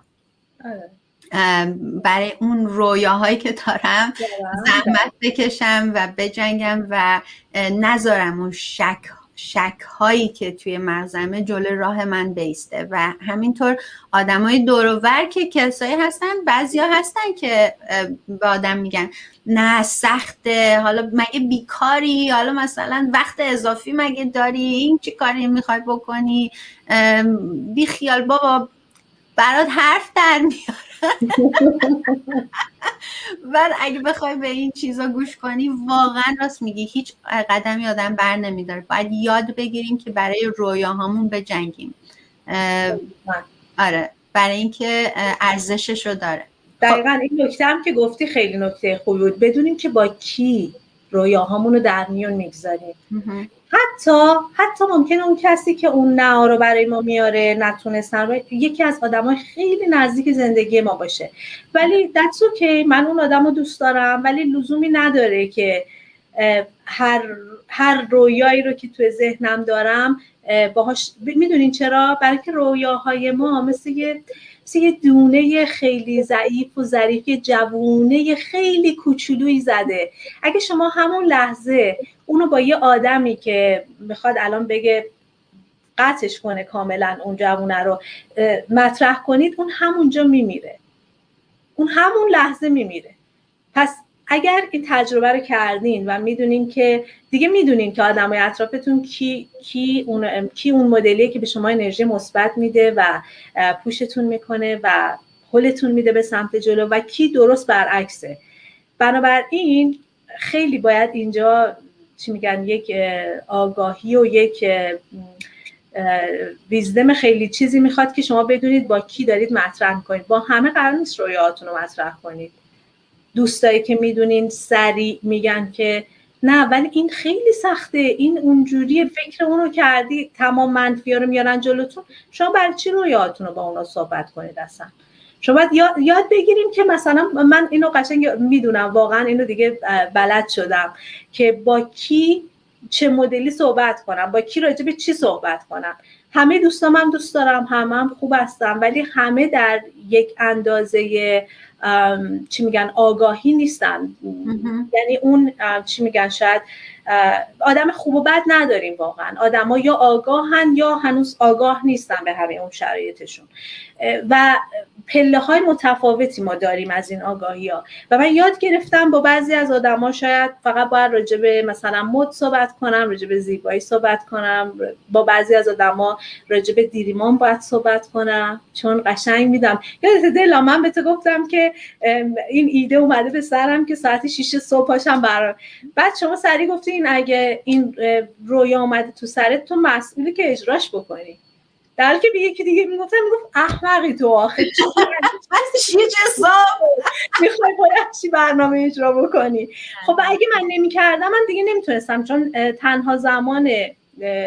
برای اون رویاهایی که دارم زحمت بکشم و بجنگم و نذارم اون شک شک هایی که توی مغزمه جلوی راه من بیسته. و همینطور آدمای دور و بر که کسایی هستن، بعضیا هستن که به آدم میگن نه سخته، حالا مگه بیکاری، حالا مثلا وقت اضافی مگه داری، این چی کاری میخوای بکنی، بی خیال بابا برات حرف در میارن. ولی اگه بخوای به این چیزا گوش کنی واقعا راست میگی، هیچ قدمی آدم بر نمیداره. باید یاد بگیریم که برای رویاهامون بجنگیم. آره، برای اینکه ارزشش رو داره. دقیقاً این نکته هم که گفتی خیلی نکته خوبی بود، بدونیم که با کی رویاهامون رو در میون میگذاریم. حتی حتی ممکنه اون کسی که اون نه رو برای ما میاره نتونستن یکی از آدمای خیلی نزدیک زندگی ما باشه، ولی that's okay، من اون آدم رو دوست دارم، ولی لزومی نداره که هر هر رویایی رو که توی ذهنم دارم باهاش. میدونین چرا؟ برای که رویاهای ما مثل یه مثل یه دونه خیلی ضعیف و ظریف، یه جوونه خیلی کوچولویی زده. اگه شما همون لحظه اونو با یه آدمی که میخواد الان بگه قطعش کنه کاملا اون جوونه رو مطرح کنید، اون همونجا میمیره، اون همون لحظه میمیره. پس اگر این تجربه رو کردین و میدونین که دیگه میدونین که آدمای اطرافتون کی کی اون کی اون مدلیه که به شما انرژی مثبت میده و پوشتون میکنه و هولتون میده به سمت جلو و کی درست برعکسه. بنابراین خیلی باید اینجا چی میگن یک آگاهی و یک ویزدم خیلی چیزی میخواد که شما بدونید با کی دارید مطرح میکنید. با همه قرار نیست رویاهاتون رو مطرح کنید. دوستایی که میدونین سریع میگن که نه ولی این خیلی سخته، این اونجوریه، فکر اونو کردی، تمام منفی‌ها رو میارن جلوتون، شما برای چی رویاهاتون رو با اونا صحبت کنید؟ اصلا شما باید یاد, یاد بگیریم که مثلا من اینو قشنگ میدونم، واقعا اینو دیگه بلد شدم که با کی چه مدلی صحبت کنم، با کی راجع به چی صحبت کنم. همه دوستام هم دوست دارم، همه هم خوب هستم، ولی همه در یک اندازه چی میگن آگاهی نیستن. یعنی اون چی میگن شاید آدم خوب و بد نداریم واقعا، آدم ها یا آگاهن یا هنوز آگاه نیستن به همه اون شرایطشون و پله های متفاوتی ما داریم از این آگاهی ها. و من یاد گرفتم با بعضی از آدم ها شاید فقط باید راجع به مثلا مد صحبت کنم، راجع به زیبایی صحبت کنم، با بعضی از آدم ها راجع به دیریمان باید صحبت کنم چون قشنگ میدم. یادت دلا من به تو گفتم که این ایده اومده به سرم که ساعت شیش صبح پاشم برام، بعد شما سریع گفتین اگه این رویا اومده تو سرت تو مسئولی که اجراش بکنی، در حالی که به یکی دیگه میگفتم میگفت احمقی تو آخه چی صبح میخوای باید چی برنامه اجرا بکنی. خب اگه من نمیکردم من دیگه نمیتونستم، چون تنها زمان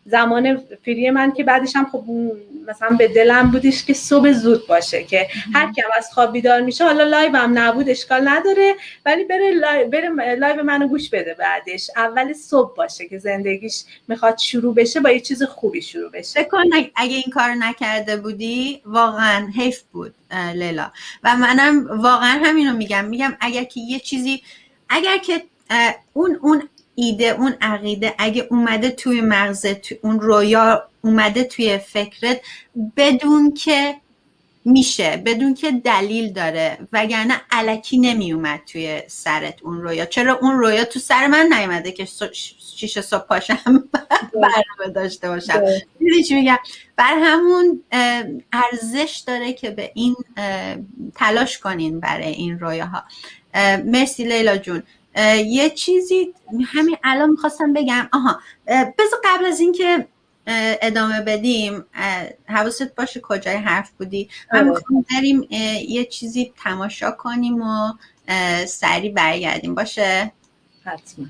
زمان فری من که بعدش هم خب مثلا به دلم بودش که صبح زود باشه که هر کی از خواب بیدار میشه، حالا لایو هم نبود اشکال نداره، ولی بره لایو بره لایو منو گوش بده، بعدش اول صبح باشه که زندگیش میخواد شروع بشه با یه چیز خوبی شروع بشه. فکر کن اگه این کار نکرده بودی واقعا حیف بود لیلا. و منم واقعا همینو میگم میگم اگر که یه چیزی، اگر که اون اون ایده، اون عقیده اگه اومده توی مغزت، توی اون رویا اومده توی فکرت بدون که میشه، بدون که دلیل داره، وگرنه الکی نمی اومد توی سرت اون رویا. چرا اون رویا تو سر من نیومده که شیش صبح پاشم برنامه داشته باشم؟ میدونی چی میگم؟ بر همون ارزش داره که به این تلاش کنین برای این رویاها. مرسی لیلا جون. یه چیزی همین الان میخواستم بگم، آها بذار قبل از این که ادامه بدیم حواست باشه کجای حرف بودی. من میخوام بریم یه چیزی تماشا کنیم و سریع برگردیم. باشه؟ حتما.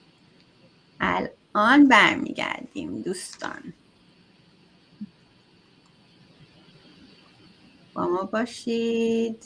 الان برمیگردیم دوستان، با ما باشید.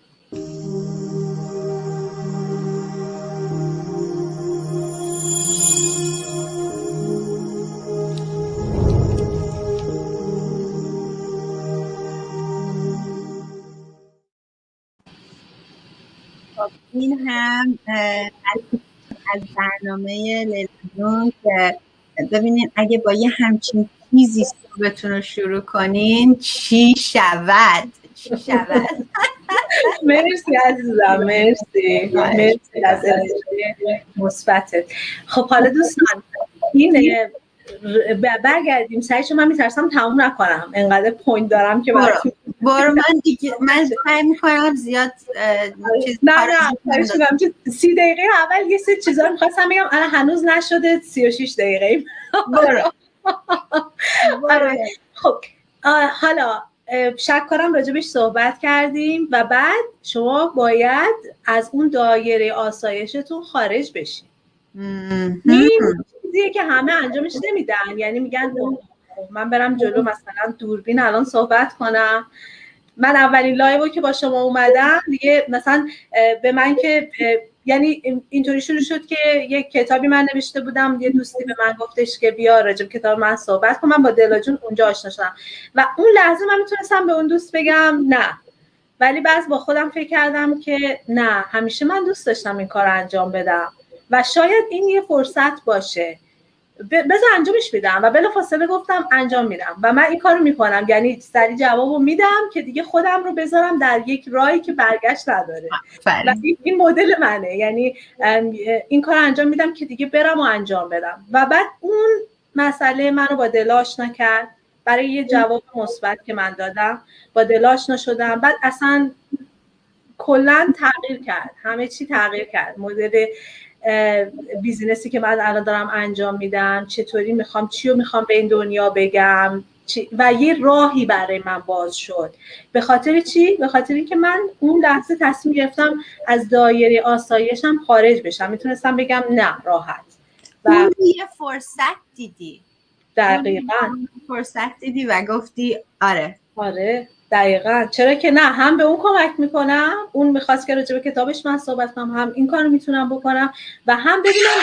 این هم از برنامه لیلا که ببینید اگه با یه همچین چیزی صبحتون رو شروع کنین چی شود چی شود. مرسی عزیزم، مرسی مرسی از مثبتت. خب حالا دوستان این برگردیم سریع، من میترسم تموم نکنم انقدر پوینت دارم که برو برو من دیگه من سعی میکنم زیاد چیز نه نه شدم که سی دقیقه اول یه سری چیزا میخواستم بگم، الان هنوز نشده سی و شش دقیقه. برو خب حالا شک کنم راجبش صحبت کردیم و بعد شما باید از اون دایره آسایشتون خارج بشین. این چیزیه که همه انجامش نمیدن، یعنی میگن من برم جلو مثلا دوربین الان صحبت کنم. من اولین لایو که با شما اومدم دیگه مثلا به من که یعنی اینطوری شروع شد که یک کتابی من نوشته بودم، یه دوستی به من گفتش که بیا راجع به کتاب من صحبت کن. من با دلا جون اونجا آشنا شدم و اون لحظه من میتونستم به اون دوست بگم نه، ولی بعد با خودم فکر کردم که نه، همیشه من دوست داشتم این کار انجام بدم و شاید این یه فرصت باشه، بذار انجامش میدم. و بلافاصله گفتم انجام میدم و من این کارو میکنم، یعنی سریع جوابو میدم که دیگه خودم رو بذارم در یک راهی که برگشت نداره. و این مدل منه، یعنی این کار انجام میدم که دیگه برم و انجام بدم. و بعد اون مسئله منو با دل آشنا کرد، برای یه جواب مثبت که من دادم با دل آشنا شدم. بعد اصلا کلا تغییر کرد، همه چی تغییر کرد. مدل بیزینسی که من الان دارم انجام میدم، چطوری میخوام چی رو میخوام به این دنیا بگم و یه راهی برای من باز شد. به خاطر چی؟ به خاطر اینکه من اون لحظه تصمیم گرفتم از دایره آسایشم خارج بشم. میتونستم بگم نه راحت و یه فرصت دیدی. دقیقاً فرصت دیدی و گفتی آره آره دقیقاً. چرا که نه، هم به اون کمک میکنم، اون میخواست که راجع به کتابش من صحبت کنم، هم این کارو میتونم بکنم و هم ببینم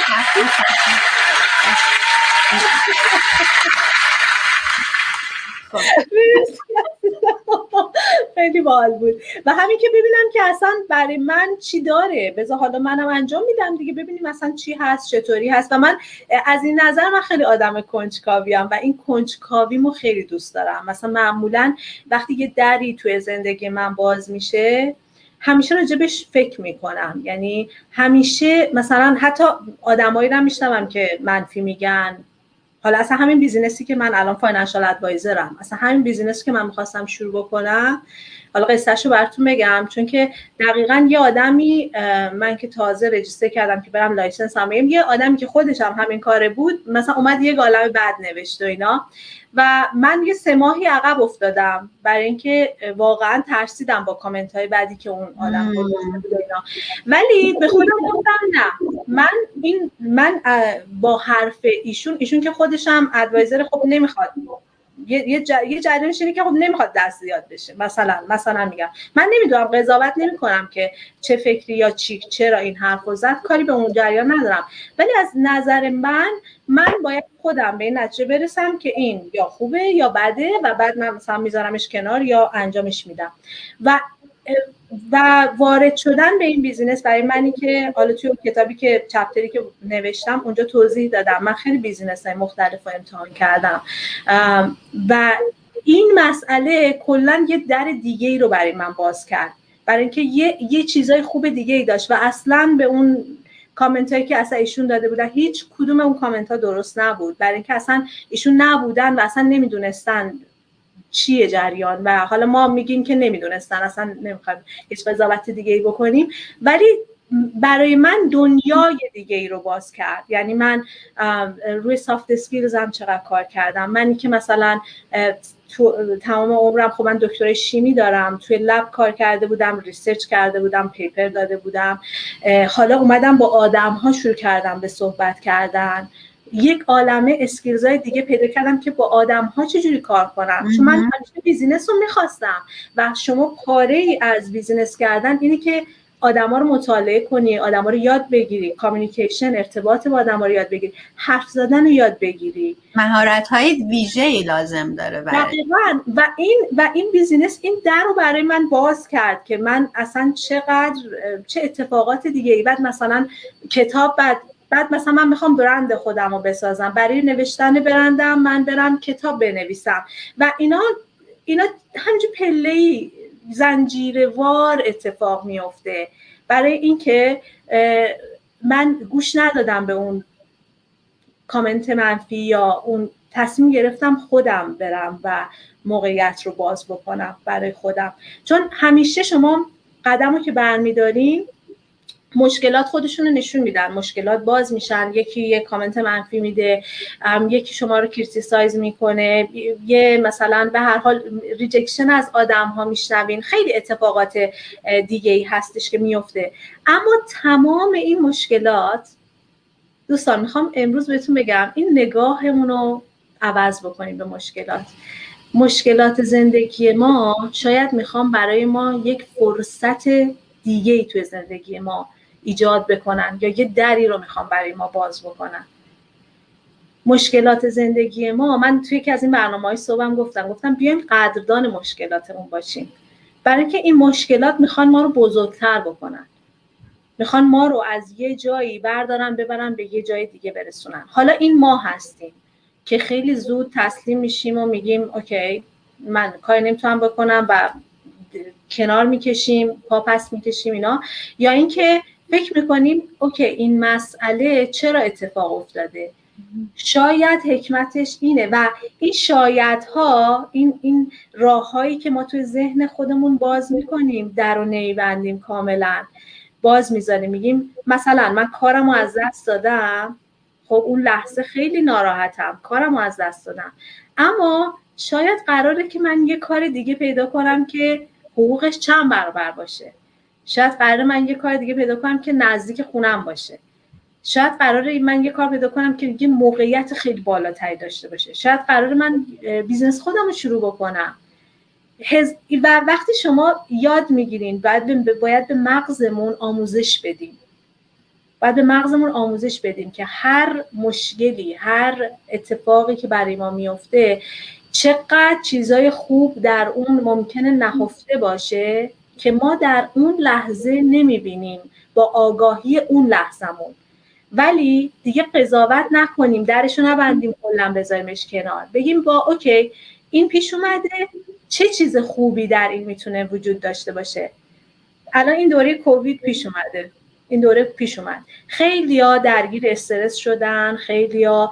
خیلی باحال بود و همین که ببینم که اصلا برای من چی داره، بذار حالا منم انجام میدم دیگه، ببینیم اصلا چی هست، چطوری هست. و من از این نظر من خیلی آدم کنجکاویم و این کنجکاویمو خیلی دوست دارم. مثلا معمولا وقتی یه دری توی زندگی من باز میشه همیشه راجبش فکر میکنم، یعنی همیشه مثلا حتی آدمایی رو میشنوم که منفی میگن. حالا اصلا همین بیزینسی که من الان فاینانشال ادوایزرم، اصلا همین بیزینسی که من میخواستم شروع بکنم، حالا قصه‌شو براتون بگم، چون که دقیقاً یه آدمی، من که تازه رجیستر کردم که برم لایسنس هم بگیرم، یه آدمی که خودش هم همین کاره بود مثلا اومد یه کالم بد نوشت و اینا و من یه سه ماهی عقب افتادم برای اینکه واقعا ترسیدم با کامنت های بعدی که اون آدم گذاشته بود اینا. ولی به خودم گفتم نه، من این من با حرف ایشون ایشون که خودش هم ادوایزر، خب نمیخواد یه یه, جر... یه جریانش اینه که خب نمیخواد دست زیاد بشه. مثلا مثلا میگم من نمیدونم، قضاوت نمیکنم که چه فکری یا چی چرا این حرفو زد، کاری به اون جریان ندارم، ولی از نظر من من باید خودم به این نتیجه برسم که این یا خوبه یا بده و بعد من مثلا میذارمش کنار یا انجامش میدم. و و وارد شدن به این بیزینس برای منی که حالا توی کتابی که چپتری که نوشتم اونجا توضیح دادم، من خیلی بیزینس‌های مختلف رو امتحان کردم و این مسئله کلا یه در دیگه ای رو برای من باز کرد، برای اینکه یه یه چیزای خوب دیگه ای داشت و اصلا به اون کامنت هایی که اصلا ایشون داده بودن هیچ کدوم اون کامنت ها درست نبود، برای اینکه اصلا ایشون نبودن و اصلا نمیدونستن چیه جریان و حالا ما میگیم که نمیدونستن، اصلا نمیخوایم هیچ قضاوت دیگه ای بکنیم، ولی برای من دنیای دیگه ای رو باز کرد. یعنی من روی سافت اسکیلز هم چقدر کار کردم، منی که مثلا تو تمام عمرم خب من دکترای شیمی دارم، توی لب کار کرده بودم، ریسرچ کرده بودم، پیپر داده بودم، حالا اومدم با آدم ها شروع کردم به صحبت کردن، یک عالمه اسکیلزهای دیگه پیدا کردم که با آدم ها چجوری کار کنم، چون من همیشه بیزینس رو میخواستم و شما پاره ای از بیزینس کردن اینی که آدم ها رو مطالعه کنی، آدم ها رو یاد بگیری، کامیونیکیشن، ارتباط با آدم ها رو یاد بگیری، حرف زدن رو یاد بگیری، مهارت های ویژه‌ای لازم داره برای و این و این بیزینس این در رو برای من باز کرد که من اصلا چقدر چه اتفاقات دیگه ای. بعد مثلا کتاب، بعد بعد مثلا من میخوام برند خودم رو بسازم، برای نوشتن برندم من برم کتاب بنویسم و اینا اینا همینجور پله‌ای زنجیروار اتفاق میفته، برای اینکه من گوش ندادم به اون کامنت منفی یا اون، تصمیم گرفتم خودم برم و موقعیت رو باز بکنم برای خودم. چون همیشه شما قدم رو که برمیدارین مشکلات خودشون رو نشون میدن، مشکلات باز میشن، یکی یه کامنت منفی میده، یکی شما رو کریتیسایز میکنه، یه مثلا به هر حال ریجکشن از آدم ها میشنوین، خیلی اتفاقات دیگه ای هستش که میفته. اما تمام این مشکلات دوستان، میخوام امروز بهتون بگم این نگاهمون رو عوض بکنیم به مشکلات. مشکلات زندگی ما شاید میخوام برای ما یک فرصت دیگه ای توی زندگی ما ایجاد بکنن یا یه دری رو میخوام برای ما باز بکنن. مشکلات زندگی ما، من توی یکی از این برنامه‌های صبحم گفتم گفتم بیایم قدردان مشکلاتمون باشیم، برای اینکه این مشکلات میخوان ما رو بزرگتر بکنن، میخوان ما رو از یه جایی بردارن ببرن به یه جای دیگه برسونن. حالا این ما هستیم که خیلی زود تسلیم میشیم و میگیم اوکی من کاری نمیتونم بکنم و کنار میکشیم، پا پس میکشیم اینا، یا اینکه فکر میکنیم اوکی این مسئله چرا اتفاق افتاده، شاید حکمتش اینه. و این شایدها، این این راههایی که ما توی ذهن خودمون باز میکنیم، در و نمیبندیم کاملا، باز میذاریم، میگیم مثلا من کارمو از دست دادم، خب اون لحظه خیلی ناراحتم، کارمو از دست دادم، اما شاید قراره که من یه کار دیگه پیدا کنم که حقوقش چند برابر باشه، شاید قراره من یه کار دیگه پیدا کنم که نزدیک خونم باشه، شاید قراره من یه کار پیدا کنم که یه موقعیت خیلی بالاتری داشته باشه، شاید قراره من بیزنس خودم رو شروع بکنم. و وقتی شما یاد میگیرین باید به, باید به مغزمون آموزش بدیم، باید به مغزمون آموزش بدیم که هر مشکلی، هر اتفاقی که برای ما میفته چقدر چیزای خوب در اون ممکنه نهفته باشه که ما در اون لحظه نمیبینیم با آگاهی اون لحظمون، ولی دیگه قضاوت نکنیم، درشو نبندیم کلا بذاریمش کنار، بگیم با اوکی این پیش اومده، چه چیز خوبی در این میتونه وجود داشته باشه. الان این دوره کووید پیش اومده، این دوره پیش اومد، خیلیا درگیر استرس شدن، خیلیا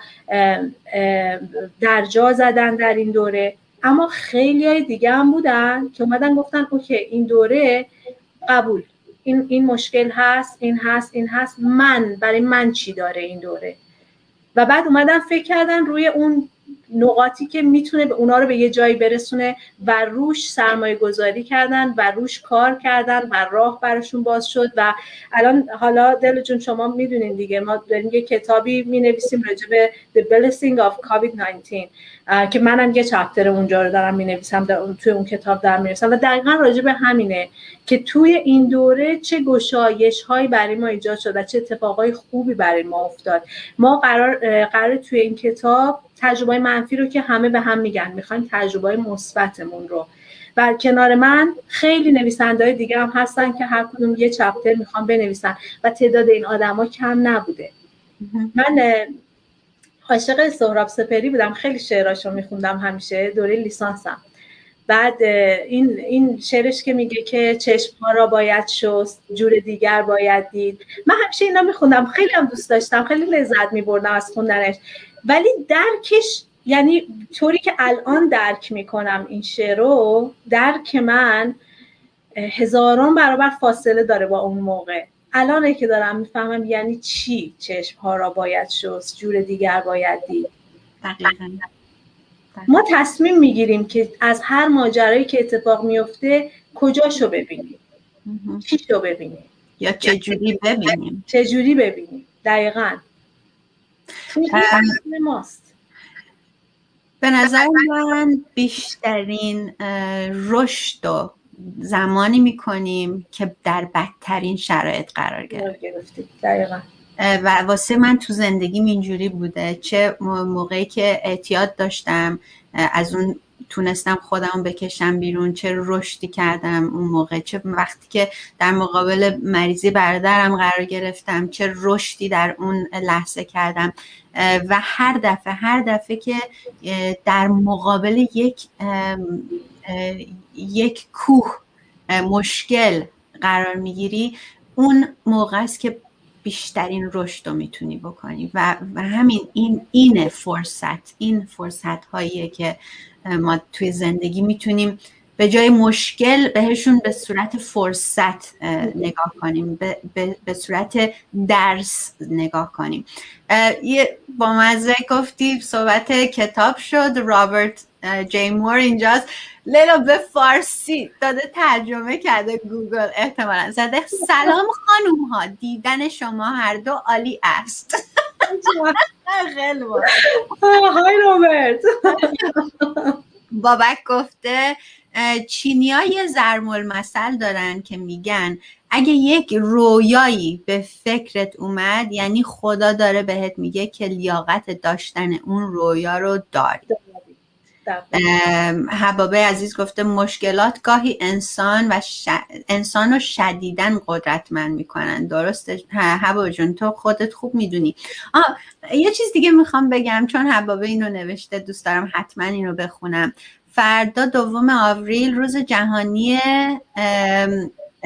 درجا زدن در این دوره، اما خیلیای دیگه هم بودن که اومدن گفتن اوکی این دوره قبول، این این مشکل هست، این هست، این هست، من برای من چی داره این دوره، و بعد اومدن فکر کردن روی اون نقاطی که میتونه به اونا رو به یه جایی برسونه و روش سرمایه گذاری کردن و روش کار کردن و راه براشون باز شد. و الان حالا دل جون شما میدونین دیگه، ما داریم یه کتابی مینویسیم راجع به The Blessing of کووید نوزده که منم یه چپتر اونجا رو دارم مینویسم، توی اون کتاب دارم مینویسم و دقیقاً راجع به همینه که توی این دوره چه گشایش هایی برای ما ایجاد شد و چه اتفاقای خوبی برای ما افتاد. ما قرار قرار توی این کتاب تجربه منفی رو که همه به هم میگن، میخوایم تجربه مثبتمون رو. و کنار من خیلی نویسنده‌های دیگه هم هستن که هر کدوم یه چپتر میخوان بنویسن و تعداد این آدما کم نبوده. من عاشق سهراب سپهری بودم، خیلی شعراشو میخوندم همیشه دوره لیسانسم. بعد این این شعرش که میگه که چشم‌ها را باید شست، جور دیگر باید دید، من همیشه اینا میخوندم، خیلی هم دوست داشتم، خیلی لذت میبردم از خوندنش. ولی درکش، یعنی طوری که الان درک میکنم این شعر رو، درک من هزاران برابر فاصله داره با اون موقع. الانه که دارم میفهمم یعنی چی چشم‌ها را باید شست، جور دیگر باید دید. دقیقاً. ما تصمیم میگیریم که از هر ماجرایی که اتفاق میفته کجاشو ببینیم، چیشو ببینیم یا چه جوری ببینیم، چه جوری ببینیم. دقیقاً این ماست. به نظر من بیشترین رشد رو زمانی میکنیم که در بدترین شرایط قرار گرفتیم. دقیقاً. و واسه من تو زندگیم اینجوری بوده، چه موقعی که اعتیاد داشتم از اون تونستم خودم بکشم بیرون، چه رشدی کردم اون موقع، چه وقتی که در مقابل مریضی برادرم قرار گرفتم چه رشدی در اون لحظه کردم. و هر دفعه هر دفعه که در مقابل یک یک کوه مشکل قرار میگیری، اون موقع است که بیشترین رشد رو میتونی بکنی. و, و همین این این فرصت این فرصت هاییه که ما توی زندگی میتونیم به جای مشکل بهشون به صورت فرصت نگاه کنیم، به, به, به صورت درس نگاه کنیم. یه با مزه گفتی صحبت کتاب شد، رابرت جی مور اینجاست. لیلا به فارسی داده ترجمه کرده، گوگل احتمالاً زده سلام خانوم ها، دیدن شما هر دو عالی است. خیلی با های روبرت. بابک گفته چینی‌ها یه ضرب المثل دارن که میگن اگه یک رویایی به فکرت اومد یعنی خدا داره بهت میگه که لیاقت داشتن اون رویا رو داری. حبابه عزیز گفته مشکلات گاهی انسان و ش... انسان رو شدیداً قدرتمند میکنن. درسته حبابه جون، تو خودت خوب میدونی. آه یه چیز دیگه میخوام بگم، چون حبابه اینو نوشته دوست دارم حتما اینو بخونم. فردا دوم آوریل روز جهانی ام...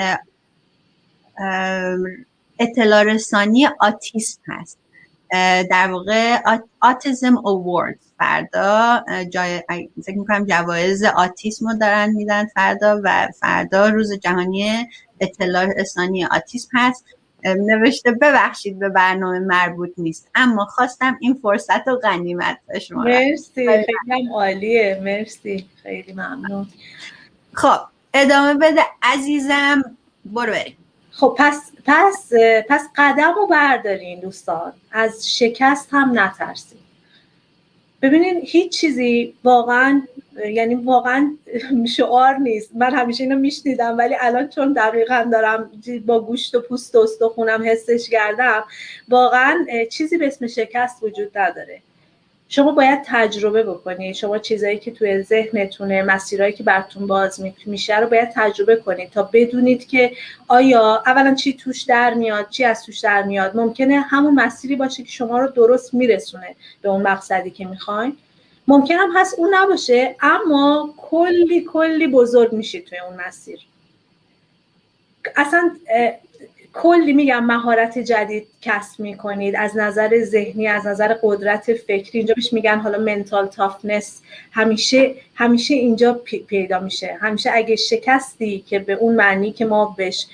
ام... اطلاع رسانی آتیسم هست. در واقع آتیسم اوورد فردا جای فکر می‌کنم جوایز آتیسم رو دارن میدن فردا، و فردا روز جهانی اطلاع رسانی آتیسم هست. نوشته ببخشید به برنامه مربوط نیست، اما خواستم این فرصت رو غنیمت بشمارم. مرسی، خیلی عالیه، مرسی، خیلی ممنون. خب ادامه بده عزیزم، برو بریم. خب پس پس پس قدم رو بردارین دوستان، از شکست هم نترسین. ببینین هیچ چیزی واقعا، یعنی واقعا شعار نیست، من همیشه اینو میشنیدم ولی الان چون دقیقاً دارم با گوشت و پوست و استخونم حسش کردم، واقعا چیزی به اسم شکست وجود نداره. شما باید تجربه بکنید، شما چیزایی که توی ذهنتونه، مسیرایی که براتون باز میشه رو باید تجربه کنید تا بدونید که آیا اولا چی توش در میاد، چی از توش در میاد. ممکنه همون مسیری باشه که شما رو درست میرسونه به اون مقصدی که میخواین، ممکنه هم هست اون نباشه، اما کلی کلی بزرگ میشید توی اون مسیر. اصلا کلی میگم مهارت جدید کسب میکنید از نظر ذهنی، از نظر قدرت فکری. اینجا بهش میگن حالا منتال تافنس، همیشه همیشه اینجا پیدا میشه. همیشه اگه شکستی که به اون معنی که ما بهش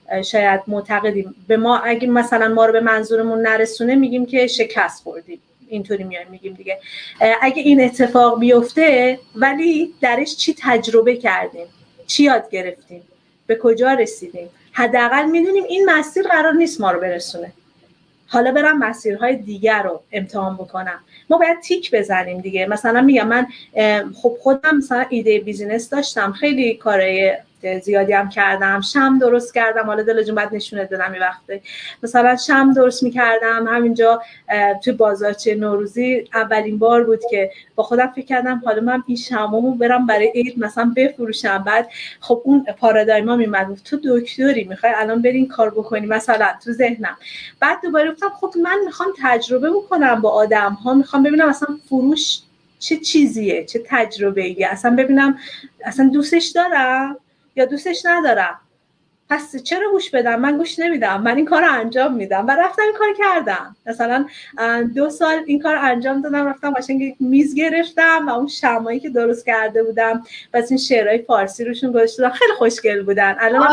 شاید معتقدیم، به ما اگه مثلا ما رو به منظورمون نرسونه میگیم که شکست خوردیم، اینطوری میایم میگیم دیگه. اگه این اتفاق بیفته ولی درش چی تجربه کردیم، چی یاد گرفتیم، به کجا رسیدیم، حداقل میدونیم این مسیر قرار نیست ما رو برسونه، حالا برم مسیرهای دیگر رو امتحان بکنم. ما باید تیک بزنیم دیگه. مثلا میگم من خب خودم مثلا ایده بیزینس داشتم، خیلی کارهای زیادی هم کردم، شم درست کردم، حالا دل جون بعد نشونت دادم این وقته، مثلا شم درست میکردم همینجا توی بازارچه نوروزی. اولین بار بود که با خودم فکر کردم حالا من این شمامو برم برای عید مثلا بفروشم. بعد خب اون پارادایما میمد، تو دکتری میخوای الان برین کار بکنی مثلا تو ذهنم. بعد دوباره گفتم خب من میخوام تجربه بکنم با آدم ها، میخوام ببینم اصلا فروش چه چیزیه، چه تجربه ایه، اصلا ببینم اصلا دوستش دارم یا دوستش ندارم، پس چرا گوش بدم؟ من گوش نمیدم، من این کار رو انجام میدم. و رفتم این کار کردم، مثلا دو سال این کار انجام دادم، رفتم قشنگ یک میز گرفتم و اون شمعایی که درست کرده بودم بس این شعرهای فارسی روشون گذاشته بودم، خیلی خوشگل بودن. الان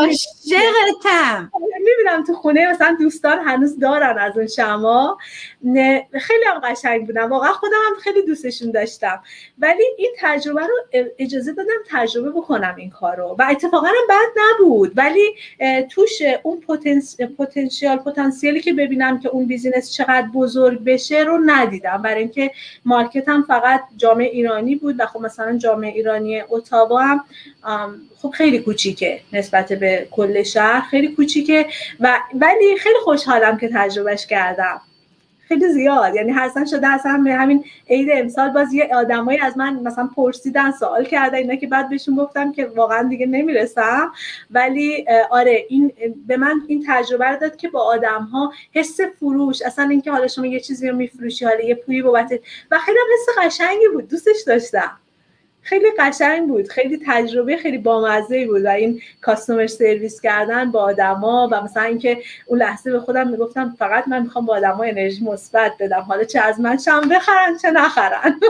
عاشقتم، میبینم تو خونه مثلا دوستان هنوز دارن از اون شمع، خیلی هم قشنگ بودن، واقعا خودم هم خیلی دوستشون داشتم. ولی این تجربه رو اجازه دادم تجربه بکنم این کار رو و اتفاقا هم بد نبود، ولی توش اون پتانسیل پتانسیلی که ببینم که اون بیزینس چقدر بزرگ بشه رو ندیدم، برای اینکه مارکت هم فقط جامعه ایرانی بود و خب مثلا جامعه ایرانی اتاوا هم خب خیلی کوچیکه نسبت به کل شهر، خیلی کوچیکه و ولی خیلی خوشحالم که تجربهش کردم، خیلی زیاد. یعنی حسن شده اصلا به همین عید امسال باز یه آدمایی از من مثلا پرسیدن، سوال کردن، اینا که بعد بهشون گفتم که واقعا دیگه نمیرسم، ولی آره این به من این تجربه رو داد که با آدم‌ها حس فروش، اصلا اینکه حالا شما یه چیزی رو میفروشی، حالا یه پولی بابت، و خیلی حس قشنگی بود، دوستش داشتم، خیلی قشنگ بود، خیلی تجربه خیلی بامزه‌ای بود. و این کاستومر سرویس کردن با آدما و مثلا اینکه اون لحظه به خودم میگفتم فقط من میخوام با آدما انرژی مثبت بدم، حالا چه از من شم بخرن چه نخرن.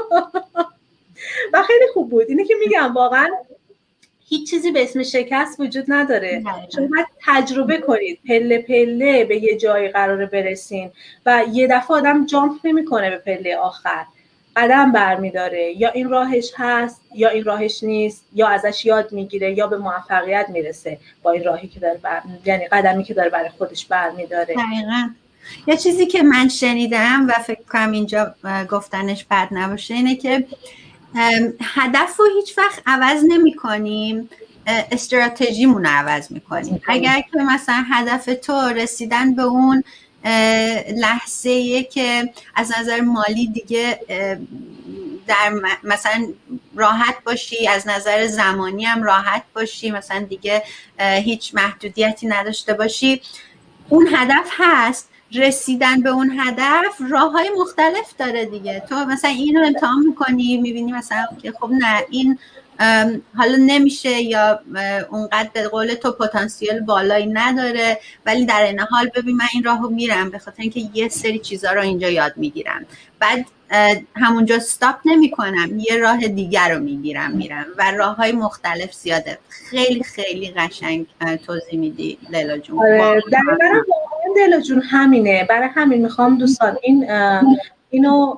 و خیلی خوب بود. اینه که میگم واقعا هیچ چیزی به اسم شکست وجود نداره، شما باید تجربه کنید، پله پله به یه جایی قراره برسین و یه دفعه آدم جامپ نمیکنه به پله آخر، قدم برمیداره، یا این راهش هست یا این راهش نیست، یا ازش یاد میگیره یا به موفقیت میرسه با این راهی که داره بر... یعنی قدمی که داره برای خودش برمیداره. دقیقاً. یه چیزی که من شنیدم و فکر کنم اینجا گفتنش بد نباشه اینه که هدف رو هیچ وقت عوض نمی کنیم، استراتژیمون رو عوض می کنیم. اگر که مثلا هدف تو رسیدن به اون لحظه‌ایه که از نظر مالی دیگه در مثلا راحت باشی، از نظر زمانی هم راحت باشی، مثلا دیگه هیچ محدودیتی نداشته باشی، اون هدف هست. رسیدن به اون هدف راه‌های مختلف داره دیگه. تو مثلا اینو امتحان میکنی، میبینی مثلا که خب نه این حالا نمیشه یا اونقدر به قول تو پتانسیل بالایی نداره، ولی در این حال ببین من این راهو میرم به خاطر اینکه یه سری چیزا رو اینجا یاد میگیرم، بعد همونجا استاپ نمی کنم، یه راه دیگر رو میگیرم میرم و راه‌های مختلف زیاده. خیلی خیلی قشنگ توضیح میدی لیلا جون. آره دقیقاً لیلا جون همینه، برای همین میخوام دوستان این اینو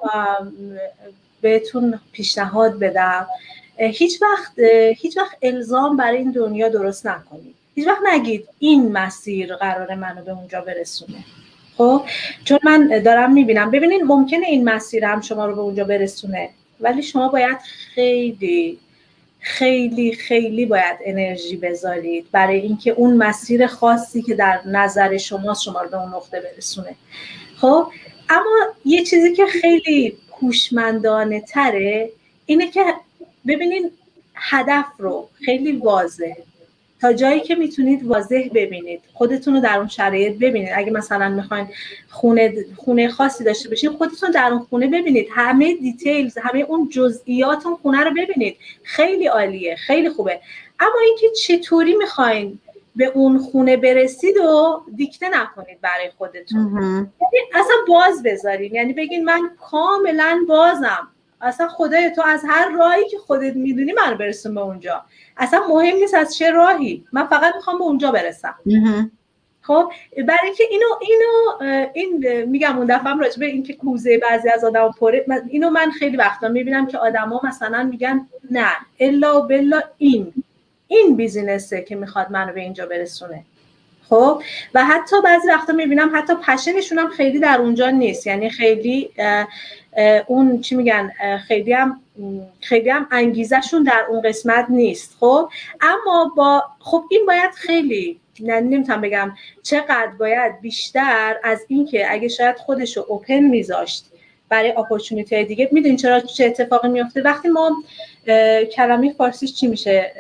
بهتون پیشنهاد بدم، هیچ وقت هیچ وقت الزام برای این دنیا درست نکنید. هیچ وقت نگید این مسیر قراره منو به اونجا برسونه. خب چون من دارم میبینم، ببینید ممکنه این مسیر هم شما رو به اونجا برسونه، ولی شما باید خیلی خیلی خیلی باید انرژی بذارید برای اینکه اون مسیر خاصی که در نظر شماست شما رو به اون نقطه برسونه. خب اما یه چیزی که خیلی هوشمندانه تره اینه که ببینین هدف رو خیلی واضح، تا جایی که میتونید واضح ببینید، خودتون رو در اون شرایط ببینید. اگه مثلا میخواین خونه خونه خاصی داشته باشین، خودتون در اون خونه ببینید، همه دیتیلز، همه اون جزئیات اون خونه رو ببینید، خیلی عالیه، خیلی خوبه. اما اینکه چطوری میخواین به اون خونه برسید و دیکته نکنید برای خودتون، یعنی اصلا باز بذارین، یعنی بگین من کاملا بازم، اصلا خدای تو از هر راهی که خودت میدونی من برسون به اونجا، اصلا مهم نیست از چه راهی، من فقط میخوام به اونجا برسم. خب برای اینکه اینو اینو این میگم اون دفعه راجع به اینکه کوزه بعضی از آدما پره، اینو من خیلی وقتا میبینم که آدما مثلا میگن نه الا بلا این این بیزینسه که میخواد منو به اینجا برسونه. خب و حتی بعضی وقتا میبینم حتی پشنشون هم خیلی در اونجا نیست، یعنی خیلی اه اه اون چی میگن خیلی هم خیلی هم انگیزشون در اون قسمت نیست. خب اما با خب این باید خیلی نمیتونم بگم چقدر باید بیشتر از این که اگه شاید خودشو اوپن میذاشت برای اپورتونیتی دیگه. میدونین چرا چه اتفاقی میفته وقتی ما کلمه فارسیش چی میشه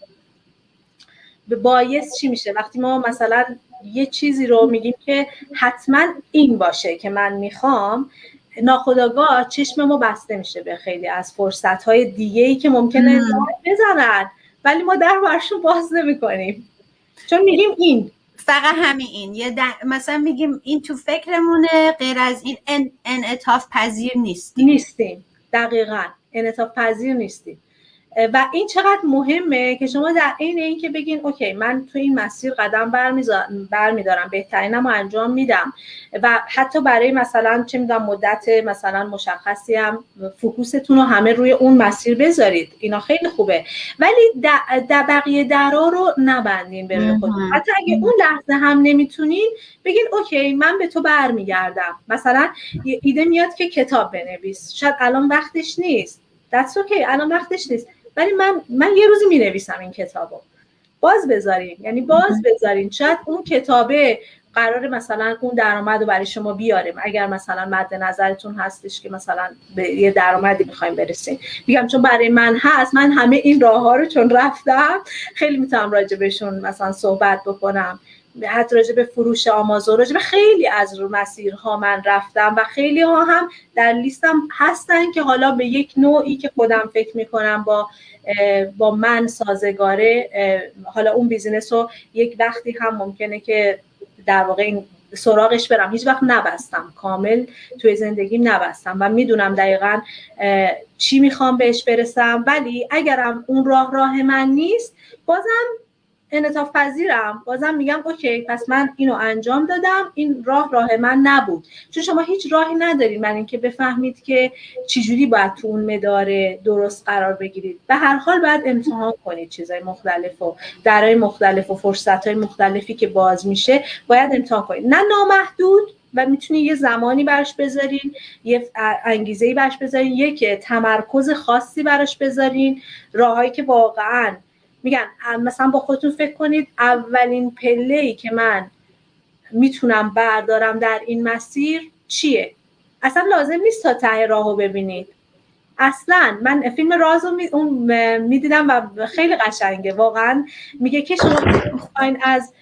به بایس چی میشه وقتی ما مثلا یه چیزی رو میگیم که حتما این باشه که من میخوام، ناخودآگاه چشم ما بسته میشه به خیلی از فرصت‌های دیگه‌ای که ممکنه بزنن ولی ما در برشون باز نمی‌کنیم چون میگیم این فقط همین این یه در... مثلا میگیم این تو فکرمونه، غیر از این ان... انعطاف پذیر نیستیم نیستیم دقیقاً انعطاف پذیر نیستیم. و این چقدر مهمه که شما در عین این که بگین اوکی من تو این مسیر قدم برمیدارم، بهترینم رو انجام میدم و حتی برای مثلا چه میدونم مدت مثلا مشخصی هم فوکوستون رو همه روی اون مسیر بذارید، اینا خیلی خوبه، ولی در بقیه درا رو نبندین به روی خودتون. حتی اگه اون لحظه هم نمیتونین بگین اوکی من به تو برمیگردم. مثلا یه ایده میاد که کتاب بنویس، شاید الان وقتش نیست، that's okay الان وقتش نیست، ولی من من یه روزی می‌نویسم این کتابو. باز بذارین، یعنی باز بذارین، شاید اون کتابه قراره مثلا اون درآمد رو برای شما بیاره اگر مثلا مد نظرتون هستش که مثلا به یه درآمدی می‌خوایم برسین. میگم چون برای من هست، من همه این راه‌ها رو چون رفتم خیلی میتونم راجع بهشون مثلا صحبت بکنم، حتی راجع به فروش آمازون، راجع به خیلی از مسیرها من رفتم و خیلی ها هم در لیستم هستن که حالا به یک نوعی که خودم فکر میکنم با با من سازگاره، حالا اون بیزینس رو یک وقتی هم ممکنه که در واقع این سراغش برم. هیچ وقت نبستم، کامل توی زندگیم نبستم و میدونم دقیقاً چی میخوام بهش برسم، ولی اگرم اون راه راه من نیست بازم انعطاف پذیرم، بازم میگم اوکی پس من اینو انجام دادم، این راه راه من نبود. چون شما هیچ راهی ندارید من اینکه بفهمید که چجوری باید تو اون مدار درست قرار بگیرید. به هر حال باید امتحان کنید چیزای مختلف و درهای مختلف و فرصتهای مختلفی که باز میشه باید امتحان کنید، نه نامحدود، و میتونید یه زمانی براش بذارین، یه انگیزه‌ای براش بذارین، یک تمرکز خاصی براش بذارین، راهایی که واقعاً میگن مثلا با خودتون فکر کنید اولین پله‌ای که من میتونم بردارم در این مسیر چیه. اصلا لازم نیست تا ته راهو ببینید. اصلا من فیلم رازو می... اون میدیدم و خیلی قشنگه واقعا. میگه که شما بخواین از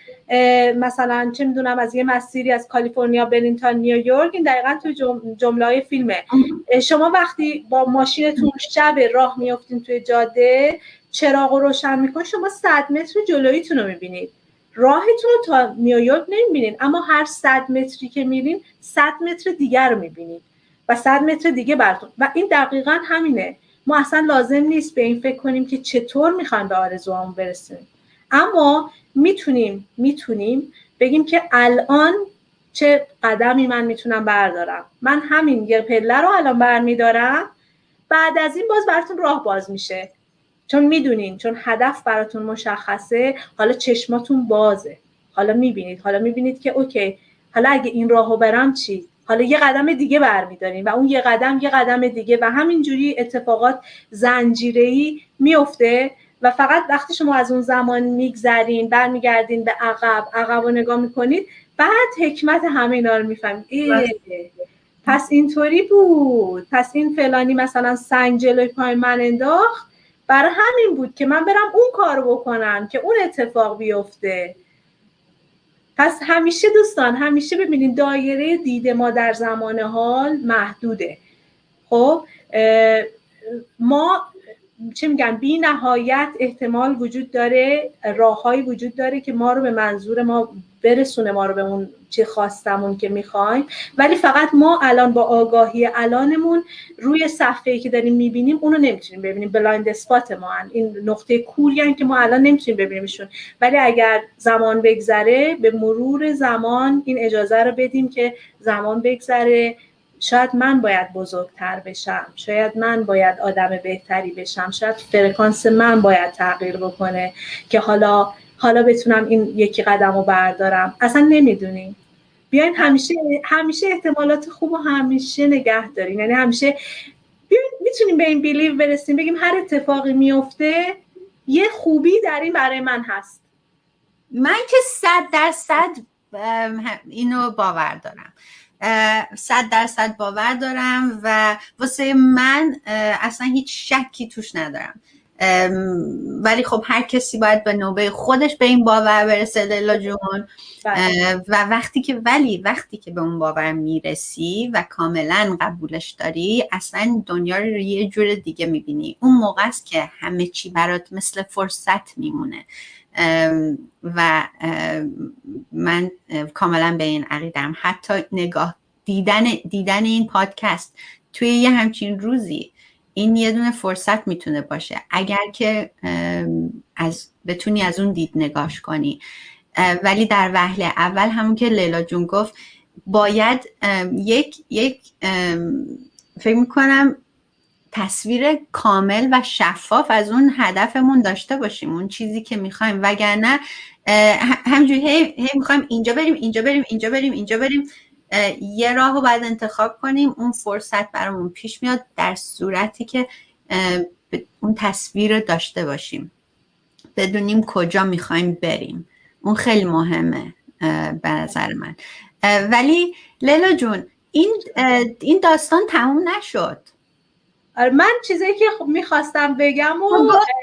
مثلا چه میدونم از یه مسیری از کالیفرنیا برین تا نیویورک، این دقیقاً توی جمله‌های فیلمه. شما وقتی با ماشینتون شب راه میافتین توی جاده، چراغ رو روشن میکنید، شما صد متر جلویتون رو میبینید، راهتون رو تا نیویورک نمیبینید، اما هر صد متری که میرین صد متر دیگر رو میبینید و صد متر دیگه براتون. و این دقیقاً همینه. ما اصلا لازم نیست به این فکر کنیم که چطور میخوایم به آرزوامون برسیم، اما میتونیم میتونیم بگیم که الان چه قدمی من میتونم بردارم. من همین یه پله رو الان برمیدارم، بعد از این باز براتون راه باز میشه، چون میدونین، چون هدف براتون مشخصه، حالا چشماتون بازه، حالا میبینید، حالا میبینید که اوکی حالا اگه این راهو برم چی، حالا یه قدم دیگه برمیدارین و اون یه قدم یه قدم دیگه و همینجوری اتفاقات زنجیره‌ای میفته. و فقط وقتی شما از اون زمان میگذرین، برمیگردین به عقب، عقب رو نگاه میکنید، بعد حکمت همه اینا رو میفهمید. پس اینطوری بود، پس این فلانی مثلا سنگ جلوی پای من انداخت، برای همین بود که من برم اون کارو بکنم که اون اتفاق بیفته. پس همیشه دوستان، همیشه ببینید دایره دید ما در زمان حال محدوده. خب ما چه میگن بی نهایت احتمال وجود داره، راههایی وجود داره که ما رو به منظور ما برسونه، ما رو به اون چه خواستمون که میخوایم، ولی فقط ما الان با آگاهی الانمون روی صفحه‌ای که داریم میبینیم اونو نمیتونیم ببینیم. بلایند اسپات ما هن. این نقطه کوری هن که ما الان نمیتونیم ببینیمشون، ولی اگر زمان بگذره، به مرور زمان این اجازه رو بدیم که زمان بگذره، شاید من باید بزرگتر بشم، شاید من باید آدم بهتری بشم، شاید فرکانس من باید تغییر بکنه که حالا حالا بتونم این یکی قدم رو بردارم. اصلا نمیدونیم. بیاین همیشه همیشه احتمالات خوب و همیشه نگه داریم. یعنی همیشه بیاین میتونیم به این بیلیو برسیم، بگیم هر اتفاقی میفته یه خوبی در این برای من هست. من که صد درصد اینو باور دارم، صد درصد باور دارم و واسه من اصلا هیچ شکی توش ندارم. ولی خب هر کسی باید به نوبه خودش به این باور برسه لیلا جون. و وقتی که ولی وقتی که به اون باور میرسی و کاملا قبولش داری، اصلا دنیا رو یه جور دیگه میبینی. اون موقع است که همه چی برات مثل فرصت میمونه. و من کاملا به این عقیدم. حتی نگاه دیدن دیدن این پادکست توی یه همچین روزی، این یه دونه فرصت میتونه باشه اگر که از بتونی از اون دید نگاش کنی. ولی در وهله اول همون که لیلا جون گفت، باید یک یک فکر میکنم تصویر کامل و شفاف از اون هدفمون داشته باشیم، اون چیزی که میخوایم. وگرنه همجوری هی, هی میخوایم اینجا بریم اینجا بریم اینجا بریم اینجا بریم، یه راه رو باید انتخاب کنیم. اون فرصت برامون پیش میاد در صورتی که اون تصویر رو داشته باشیم، بدونیم کجا میخوایم بریم. اون خیلی مهمه به نظر من. ولی لیلا جون، این این داستان تموم نشد. آره، من چیزایی که میخواستم بگم و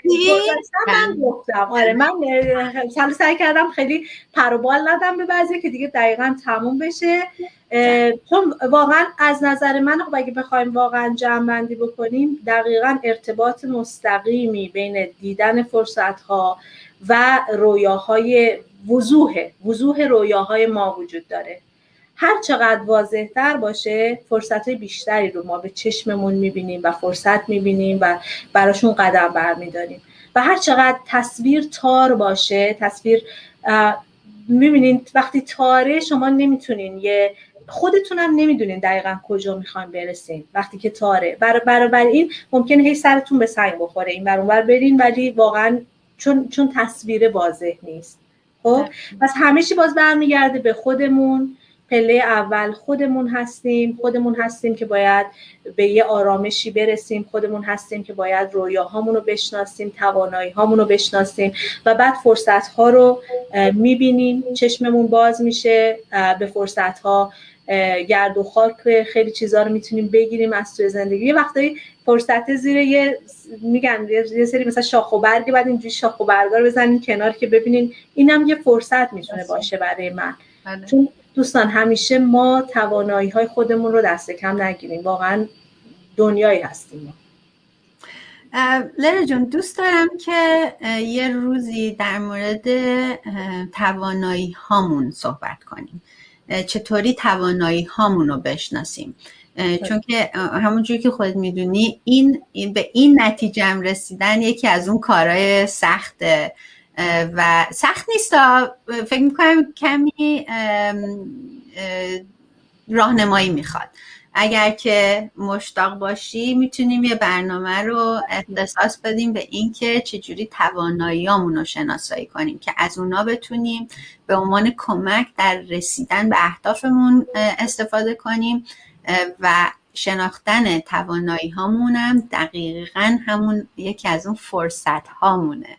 من گفتم. آره، من سعی کردم خیلی پر و بال ندم به بعضی که دیگه دقیقاً تموم بشه، چون واقعا از نظر من خب اگه بخوایم واقعا جمع‌بندی بکنیم، دقیقاً ارتباط مستقیمی بین دیدن فرصت‌ها و رویاهای وضوح وضوح رویاهای ما وجود داره. هر چقدر واضح تر باشه، فرصت‌های بیشتری رو ما به چشممون می‌بینیم و فرصت می‌بینیم و براشون قدم برمی‌داریم. و هر چقدر تصویر تار باشه، تصویر می‌بینید وقتی تاره، شما نمی‌تونین، یه خودتونم نمی‌دونین دقیقاً کجا می‌خواین برسین وقتی که تاره. برای برای این ممکنه هی سرتون به سنگ بخوره، این ور اون ور برین، ولی واقعاً چون چون تصویر واضح نیست. خب پس همه چی باز برمیگرده به خودمون. پله اول خودمون هستیم، خودمون هستیم که باید به یه آرامشی برسیم، خودمون هستیم که باید رویاهامون رو بشناسیم، توانایی‌هامون رو بشناسیم و بعد فرصت‌ها رو می‌بینیم، چشممون باز میشه به فرصت‌ها، گرد و خاک خیلی چیزا رو میتونیم بگیریم از توی زندگی. یه وقتایی فرصت زیر یه میگن یه سری مثلا شاخ و برگ، بعد اینجوری شاخ و برگا رو بزنین کنار که ببینین اینم یه فرصت میتونه باشه برای من. چون دوستان همیشه ما توانایی‌های خودمون رو دست کم نگیریم، واقعا دنیایی هستیم. لیلا جون، دوست دارم که یه روزی در مورد توانایی هامون صحبت کنیم، چطوری توانایی هامون رو بشناسیم. چون که همونجوری که خودت میدونی این, این به این نتیجه هم رسیدن یکی از اون کارهای سخته و سخت نیست، فکر میکنم کمی راهنمایی میخواد. اگر که مشتاق باشی میتونیم یه برنامه رو اختصاص بدیم به این که چجوری تواناییامون رو شناسایی کنیم که از اونا بتونیم به عنوان کمک در رسیدن به اهدافمون استفاده کنیم و شناختن توانایی هامونم دقیقاً همون یکی از اون فرصت هامونه.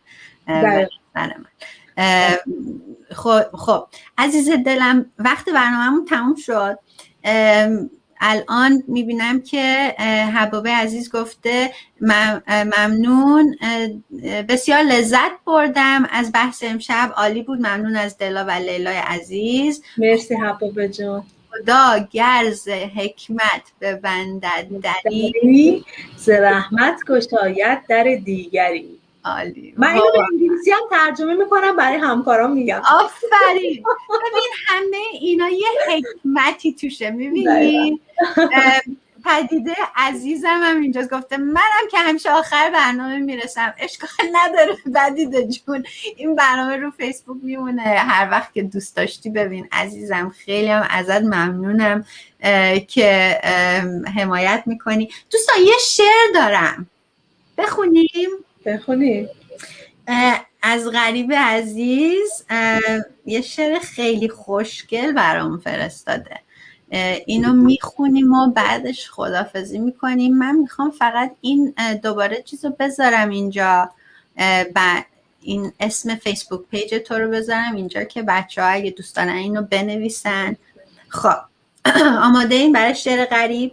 خب خب عزیز دلم، وقت برنامه‌مون تموم شد. الان میبینم که حبابه عزیز گفته ممنون، بسیار لذت بردم از بحث امشب، عالی بود، ممنون از دلا و لیلای عزیز. مرسی حبابه جان. خدا گرز حکمت ببندد دری، ز رحمت گشاید در دیگری. عالی. من اینو به انگلیسی هم ترجمه میکنم برای همکارام میگم. آفرین. ببین همه اینا یه حکمتی توشه. میبینی پدیده عزیزم هم اینجاست گفته منم که همیشه آخر برنامه میرسم. اشکال نداره پدیده جون، این برنامه رو فیسبوک میمونه، هر وقت که دوست داشتی ببین. عزیزم خیلی هم ازت ممنونم که حمایت میکنی. دوستان یه شعر دارم بخونیم؟ بخونیم. از غریب عزیز یه شعر خیلی خوشگل برام فرستاده، اینو میخونیم و بعدش خداحافظی میکنیم. من میخوام فقط این دوباره چیزو بذارم اینجا، این اسم فیسبوک پیج تو رو بذارم اینجا که بچه ها اگه دوستان اینو بنویسن. خب آماده این برای شعر غریب؟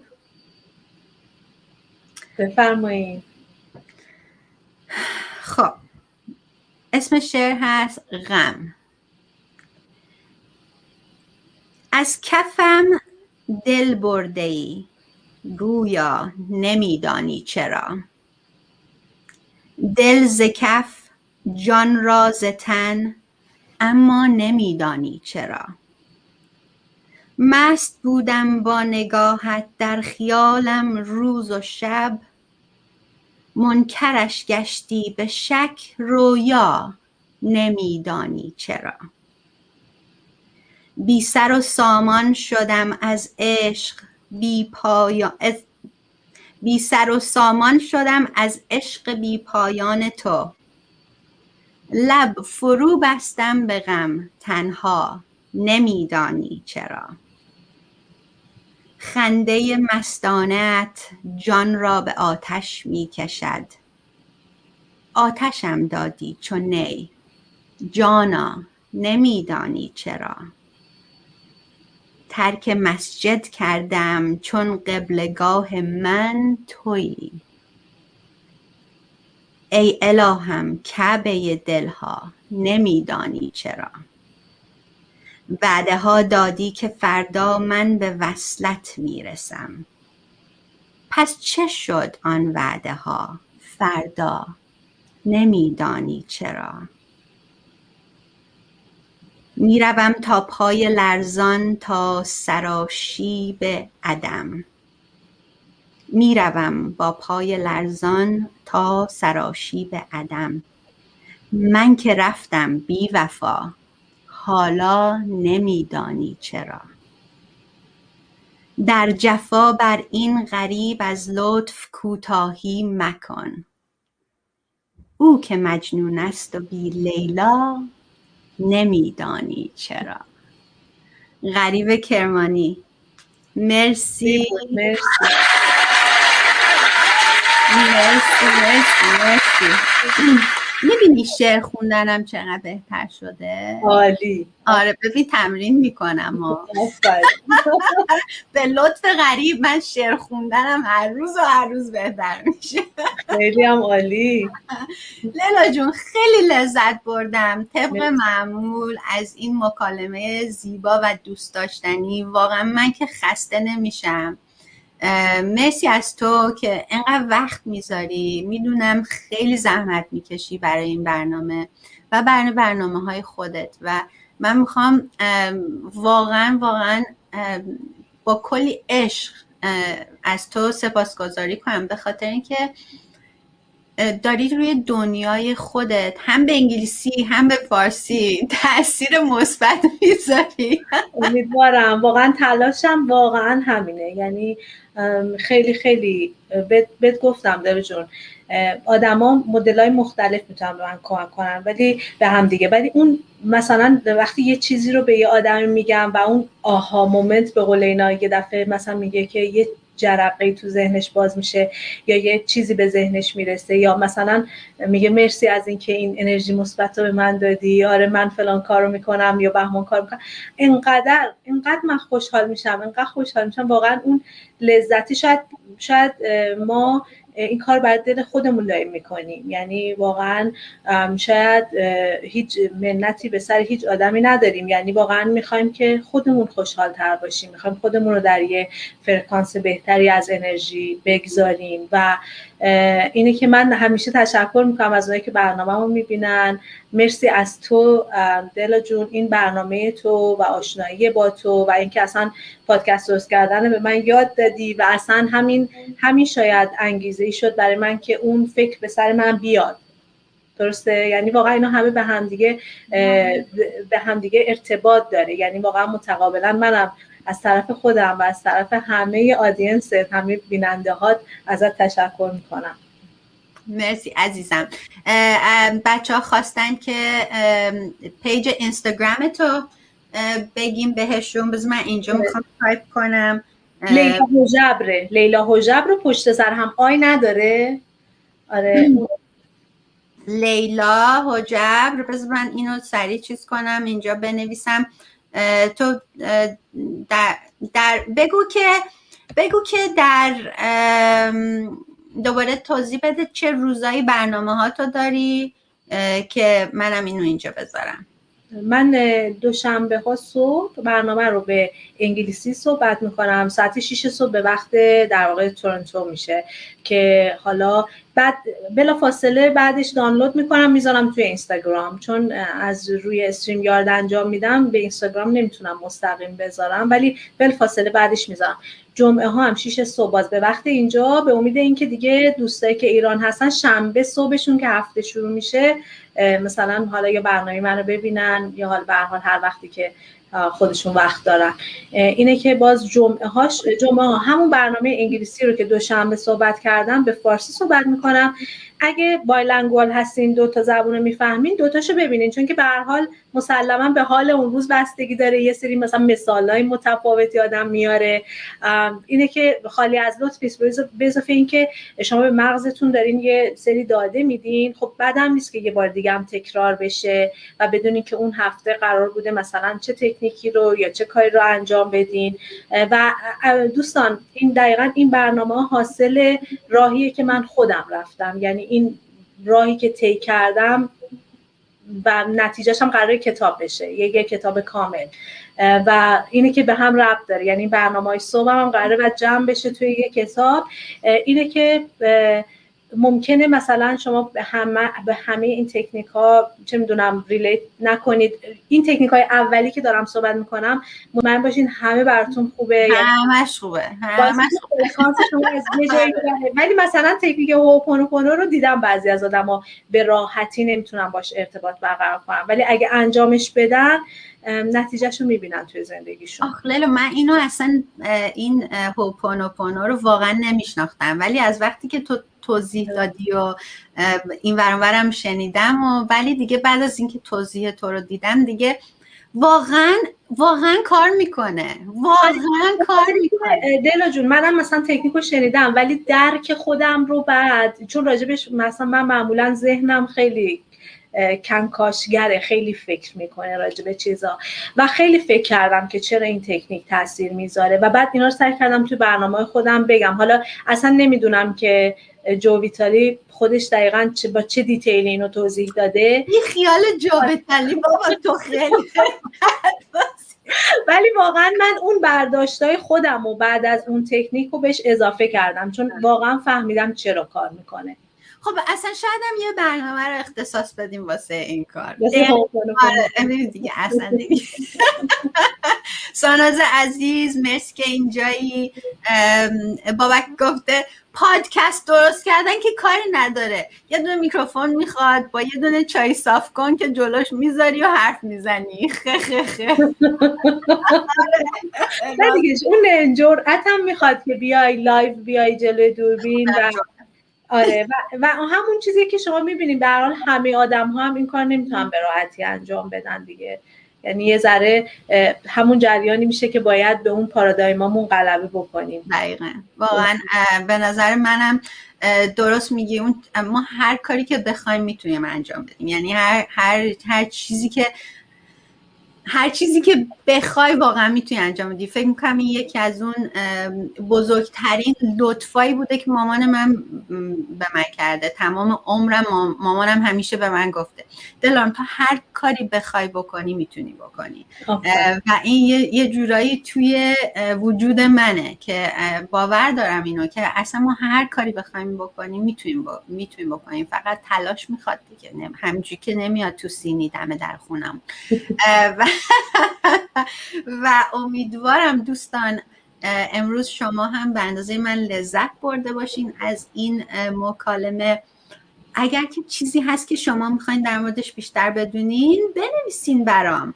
بفرمایید. خب اسم شعر هست غم. از کفم دل برده ای گویا نمیدانی چرا، دل ز کف جان را ز تن اما نمیدانی چرا. مست بودم با نگاهت در خیالم روز و شب، منکرش گشتی به شک رویا نمیدانی چرا. بی سر و سامان شدم از عشق بی پایان، بی سر و سامان شدم از عشق بی پایان تو، لب فرو بستم به غم تنها نمیدانی چرا. خنده مستانه‌ات جان را به آتش می کشد، آتشم دادی چون نی جانا نمیدانی چرا. ترک مسجد کردم چون قبلگاه من تویی، ای الهم کعبه دلها نمیدانی چرا. وعده ها دادی که فردا من به وصلت میرسم، پس چه شد آن وعده ها فردا نمیدانی چرا. میروم تا پای لرزان تا سراشیب عدم، میروم با پای لرزان تا سراشیب عدم. من که رفتم بی وفا حالا نمیدانی چرا. در جفا بر این غریب از لطف کوتاهی مکن، او که مجنون است و بی لیلا نمیدانی چرا. غریب کرمانی مرسی مرسی مرسی مرسی مرسی. میبینی شعر خوندنم چقدر بهتر شده؟ عالی. آره ببین تمرین میکنم و به لطف غریب من شعر خوندنم هر روز و هر روز بهتر میشه. خیلی هم عالی. لیلا جون خیلی لذت بردم طبق معمول از این مکالمه زیبا و دوست داشتنی. واقعا من که خسته نمیشم. مرسی از تو که انقدر وقت میذاری. میدونم خیلی زحمت میکشی برای این برنامه و برای برنامه های خودت و من میخوام واقعا واقعا با کلی عشق از تو سپاسگزاری کنم به خاطر اینکه داری روی دنیای خودت هم به انگلیسی هم به فارسی تاثیر مثبت میذاری. امیدوارم. واقعا تلاشم واقعا همینه. یعنی خیلی خیلی بهت بهت گفتم داره جون، آدما مدلای مختلف میتونن به من کمک کنن ولی به هم دیگه، ولی اون مثلا وقتی یه چیزی رو به یه آدمی میگم و اون آها مومنت به قول اینا یه دفعه مثلا میگه که یه جرقه تو ذهنش باز میشه یا یه چیزی به ذهنش میرسه یا مثلا میگه مرسی از اینکه این انرژی مثبت رو به من دادی، آره من فلان کارو میکنم یا بهمان کارو میکنم، اینقدر اینقدر من خوشحال میشم، اینقدر خوشحال میشم. واقعا اون لذتی شاید شاید ما این کار برای دل خودمون داریم میکنیم. یعنی واقعا شاید هیچ منتی به سر هیچ آدمی نداریم، یعنی واقعا میخوایم که خودمون خوشحال تر باشیم، میخوایم خودمون رو در یه فرکانس بهتری از انرژی بگذاریم. و اینه که من همیشه تشکر میکنم از اونایی که برنامه‌مو میبینن. مرسی از تو دلا جون، این برنامه تو و آشنایی با تو و اینکه اصلا پادکست درست کردن به من یاد دادی و اصلا همین همین شاید انگیزه ای شد برای من که اون فکر به سر من بیاد. درسته؟ یعنی واقعا اینا همه به همدیگه به همدیگه ارتباط داره. یعنی واقعا متقابلا منم از طرف خودم و از طرف همه آدینس، همه بیننده هات ازت تشکر میکنم. مرسی عزیزم. بچه ها خواستن که پیج اینستاگرام تو بگیم بهشون. بذار من اینجا میخوام تایپ کنم. لیلا حجبره. لیلا حجبر رو پشت سر هم آی نداره. آره لیلا حجبر. بذار من اینو سریع چیز کنم اینجا بنویسم. تو در, در بگو که بگو که در دوباره توضیح بده چه روزایی برنامه ها تو داری که منم اینو اینجا بذارم. من دوشنبه ها صبح برنامه رو به انگلیسی صحبت میکنم، ساعت شش صبح به وقت در واقع تورنتو میشه که حالا بعد بلا فاصله بعدش دانلود میکنم میذارم توی اینستاگرام، چون از روی استریم یارد انجام میدم به اینستاگرام نمیتونم مستقیم بذارم، ولی بلا فاصله بعدش میذارم. جمعه ها هم شش صبح باز به وقت اینجا، به امید اینکه دیگه دوستایی که ایران هستن شنبه صبحشون که هفته شروع میشه مثلا حالا یا برنامه منو ببینن یا حالا به هر حال هر وقتی که خودشون وقت دارن. اینه که باز جمعه هاش جمعه ها همون برنامه انگلیسی رو که دوشنبه صحبت کردم به فارسی صحبت میکنم. اگه بایلنگوال هستین، دو تا زبون رو میفهمین، دو تاشو ببینین، چون که به هر حال مسلما به حال اون روز بستگی داره. یه سری مثلا مثالای متفاوتی آدم میاره. اینه که خالی از لطف نیست، به اضافه این که شما به مغزتون دارین یه سری داده میدین، خب بعدم نیست که یه بار دیگه هم تکرار بشه و بدونین که اون هفته قرار بوده مثلا چه تکنیکی رو یا چه کاری رو انجام بدین. و دوستان این دقیقاً این برنامه حاصل راهیه که من خودم رفتم، یعنی این راهی که طی کردم و نتیجهش هم قراره کتاب بشه، یک کتاب کامل. و اینه که به هم ربط داره، یعنی برنامه‌های صبح هم قراره بعد جمع بشه توی یک کتاب. اینه که ممکنه مثلا شما به همه به همه این تکنیک ها چه میدونم ریلیت نکنید. این تکنیک های اولی که دارم صحبت میکنم مطمئن باشین همه براتون خوبه، همش خوبه، همش خوبه. شما از یه جایی ولی مثلا تکنیک هوپونوپونو رو دیدم بعضی از آدما به راحتی نمیتونن باش ارتباط برقرار کنن، ولی اگه انجامش بدن نتیجهش رو میبینن توی زندگیشون. آخ لیلا، من اینو اصلا این هوپونوپونو رو واقعا نمیشناختم، ولی از وقتی که تو توضیح دادی و این ور اونورم شنیدم و ولی دیگه بعد از اینکه توضیح تو رو دیدم دیگه واقعا واقعا کار میکنه، واقعا کار میکنه. دلا جون منم مثلا تکنیکو شنیدم ولی درک خودم رو بعد، چون راجبش مثلا من معمولا ذهنم خیلی کنکاشگره، خیلی فکر میکنه راجع به چیزا و خیلی فکر کردم که چرا این تکنیک تاثیر میذاره و بعد اینا رو سعی کردم توی برنامه خودم بگم. حالا اصلا نمیدونم که جو ویتالی خودش دقیقاً چه با چه دیتیلی اینو توضیح داده. این خیال جو ویتالی بابا تو خیلی ولی واقعا من اون برداشتای خودم و بعد از اون تکنیک رو بهش اضافه کردم، چون واقعا فهمیدم چرا کار میکنه. خب اصلا شاید هم یه برنامه رو اختصاص بدیم واسه این کار. آره دیگه اصلا دیگه. ساناز عزیز مرسی که اینجایی. بابک گفته پادکست درست کردن که کاری نداره، یه دونه میکروفون میخواد با یه دونه چای صاف کن که جلوش میذاری و حرف میزنی. خه خه خه. نه دیگه اون جرأت هم میخواد که بیای لایو، بیای جلوی دوربین و آره و, و همون چیزی که شما میبینید به هر حال همه آدم ها هم این کار نمیتونن به راحتی انجام بدن دیگه. یعنی یه ذره همون جریانی میشه که باید به اون پارادایممون غلبه بکنیم. دقیقاً واقعا به نظر منم درست میگی. اون ما هر کاری که بخوایم میتونیم انجام بدیم، یعنی هر هر هر چیزی که هر چیزی که بخوای واقعا میتونی انجام بدی. فکر میکنم این یکی از اون بزرگترین لطفایی بوده که مامان من به من کرده. تمام عمرم مامانم همیشه به من گفته دلارم تو هر کاری بخوای بکنی میتونی بکنی و این یه, یه جورایی توی وجود منه که باور دارم اینو که اصلا ما هر کاری بخوایم بکنیم میتونیم با... میتونیم بکنیم، فقط تلاش میخواد دیگه، همینجوری که نمیاد تو سینی دم در خونم. و و امیدوارم دوستان امروز شما هم به اندازه من لذت برده باشین از این مکالمه. اگر که چیزی هست که شما میخواین در موردش بیشتر بدونین بنویسین برام،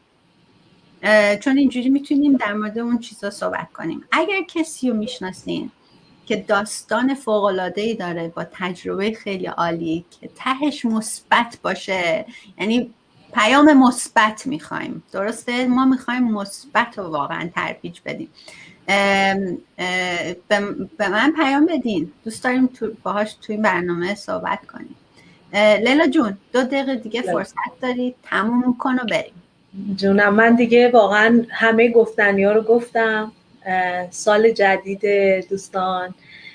چون اینجوری میتونیم در مورد اون چیزا صحبت کنیم. اگر کسی رو میشناسین که داستان فوق‌العاده‌ای داره با تجربه خیلی عالی که تهش مثبت باشه، یعنی پیام مثبت میخوایم، درسته؟ ما میخوایم مثبت رو واقعا ترویج بدیم. ام ام به من پیام بدین، دوست داریم تو باهاش توی برنامه صحبت کنیم. لیلا جون دو دقیقه دیگه فرصت داری، تموم کن و بریم. جونم من دیگه واقعا همه گفتنی ها رو گفتم. سال جدید دوستان،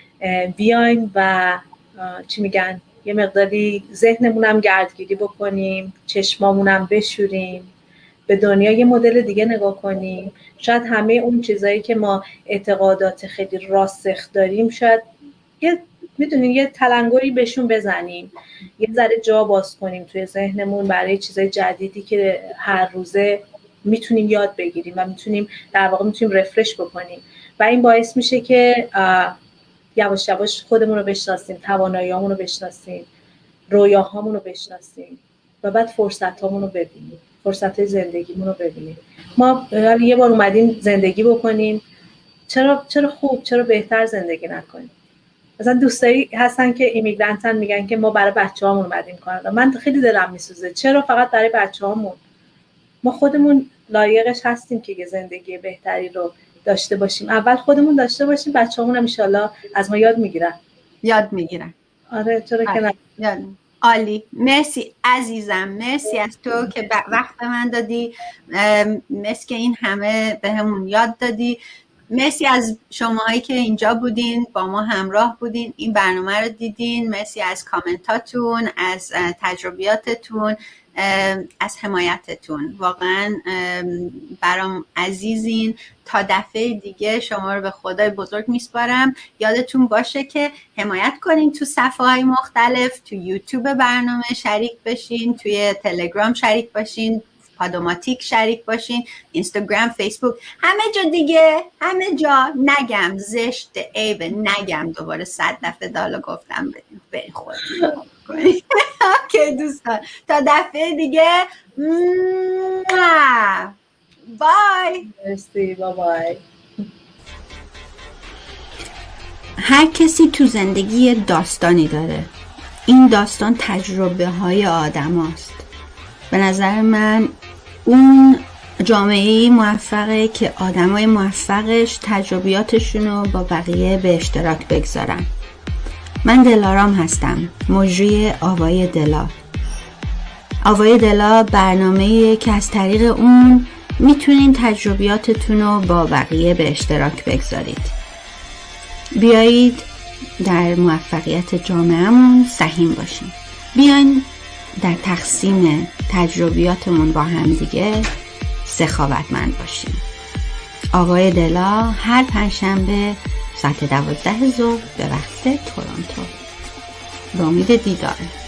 بیاین و چی میگن یه مقداری ذهنمونم گردگیری بکنیم، چشمامونم بشوریم، به دنیا یه مدل دیگه نگاه کنیم. شاید همه اون چیزایی که ما اعتقادات خیلی راسخ داریم شاید یه میدونین یه تلنگری بهشون بزنیم، یه ذره جا باز کنیم توی ذهنمون برای چیزای جدیدی که هر روزه میتونیم یاد بگیریم و میتونیم در واقع میتونیم رفرش بکنیم و این باعث میشه که یواش یواش خودمون رو بشناسیم، توانایی‌هامون رو بشناسیم، رویاهامون رو بشناسیم و بعد فرصت‌هامون رو ببینیم، فرصت‌های زندگیمون رو ببینیم. ما یه بار اومدیم زندگی بکنیم، چرا چرا خوب چرا بهتر زندگی نکنیم؟ مثلا دوستایی هستن که ایمیگرانتن میگن که ما برای بچه‌هامون اومدیم کانادا. من خیلی دلم میسوزه، چرا فقط برای بچه‌هامون؟ ما خودمون لایقش هستیم که یه زندگی بهتری رو داشته باشیم. اول خودمون داشته باشیم، بچه‌هامون هم ان شاءالله از ما یاد میگیرن. یاد میگیرن. آره چرا که نه. عالی، مرسی عزیزم، مرسی از تو که وقت من دادی، مرسی که این همه به همون یاد دادی، مرسی از شماهایی که اینجا بودین با ما همراه بودین این برنامه رو دیدین، مرسی از کامنتاتون، از تجربیاتتون، از حمایتتون، واقعا برام عزیزین. تا دفعه دیگه شما رو به خدای بزرگ میسپارم. یادتون باشه که حمایت کنین، تو صفحه های مختلف، تو یوتیوب برنامه شریک بشین، توی تلگرام شریک باشین، پادوماتیک شریک باشین، اینستاگرام، فیسبوک، همه جا دیگه، همه جا. نگم زشت عیبه، نگم دوباره صد دفعه دالا گفتم برین خودتون کنین. اوکی دوستان، تا دفعه دیگه، بای. مرسی، بای بای. هر کسی تو زندگی داستانی داره. این داستان تجربه های آدم هاست. به نظر من اون جامعه موفقه که آدم های موفقش تجربیاتشون رو با بقیه به اشتراک بگذارن. من دلارام هستم، مجری آوای دلا. آوای دلا برنامه‌ایه که از طریق اون میتونین تجربیاتتون رو با بقیه به اشتراک بگذارید. بیایید در موفقیت جامعهمون سهیم باشیم. بیاین در تقسیم تجربیاتمون با هم دیگه سخاوتمند باشیم. آوای دلا هر پنجشنبه ساعت دوازده ظهر به وقت تورنتو. به امید دیدار.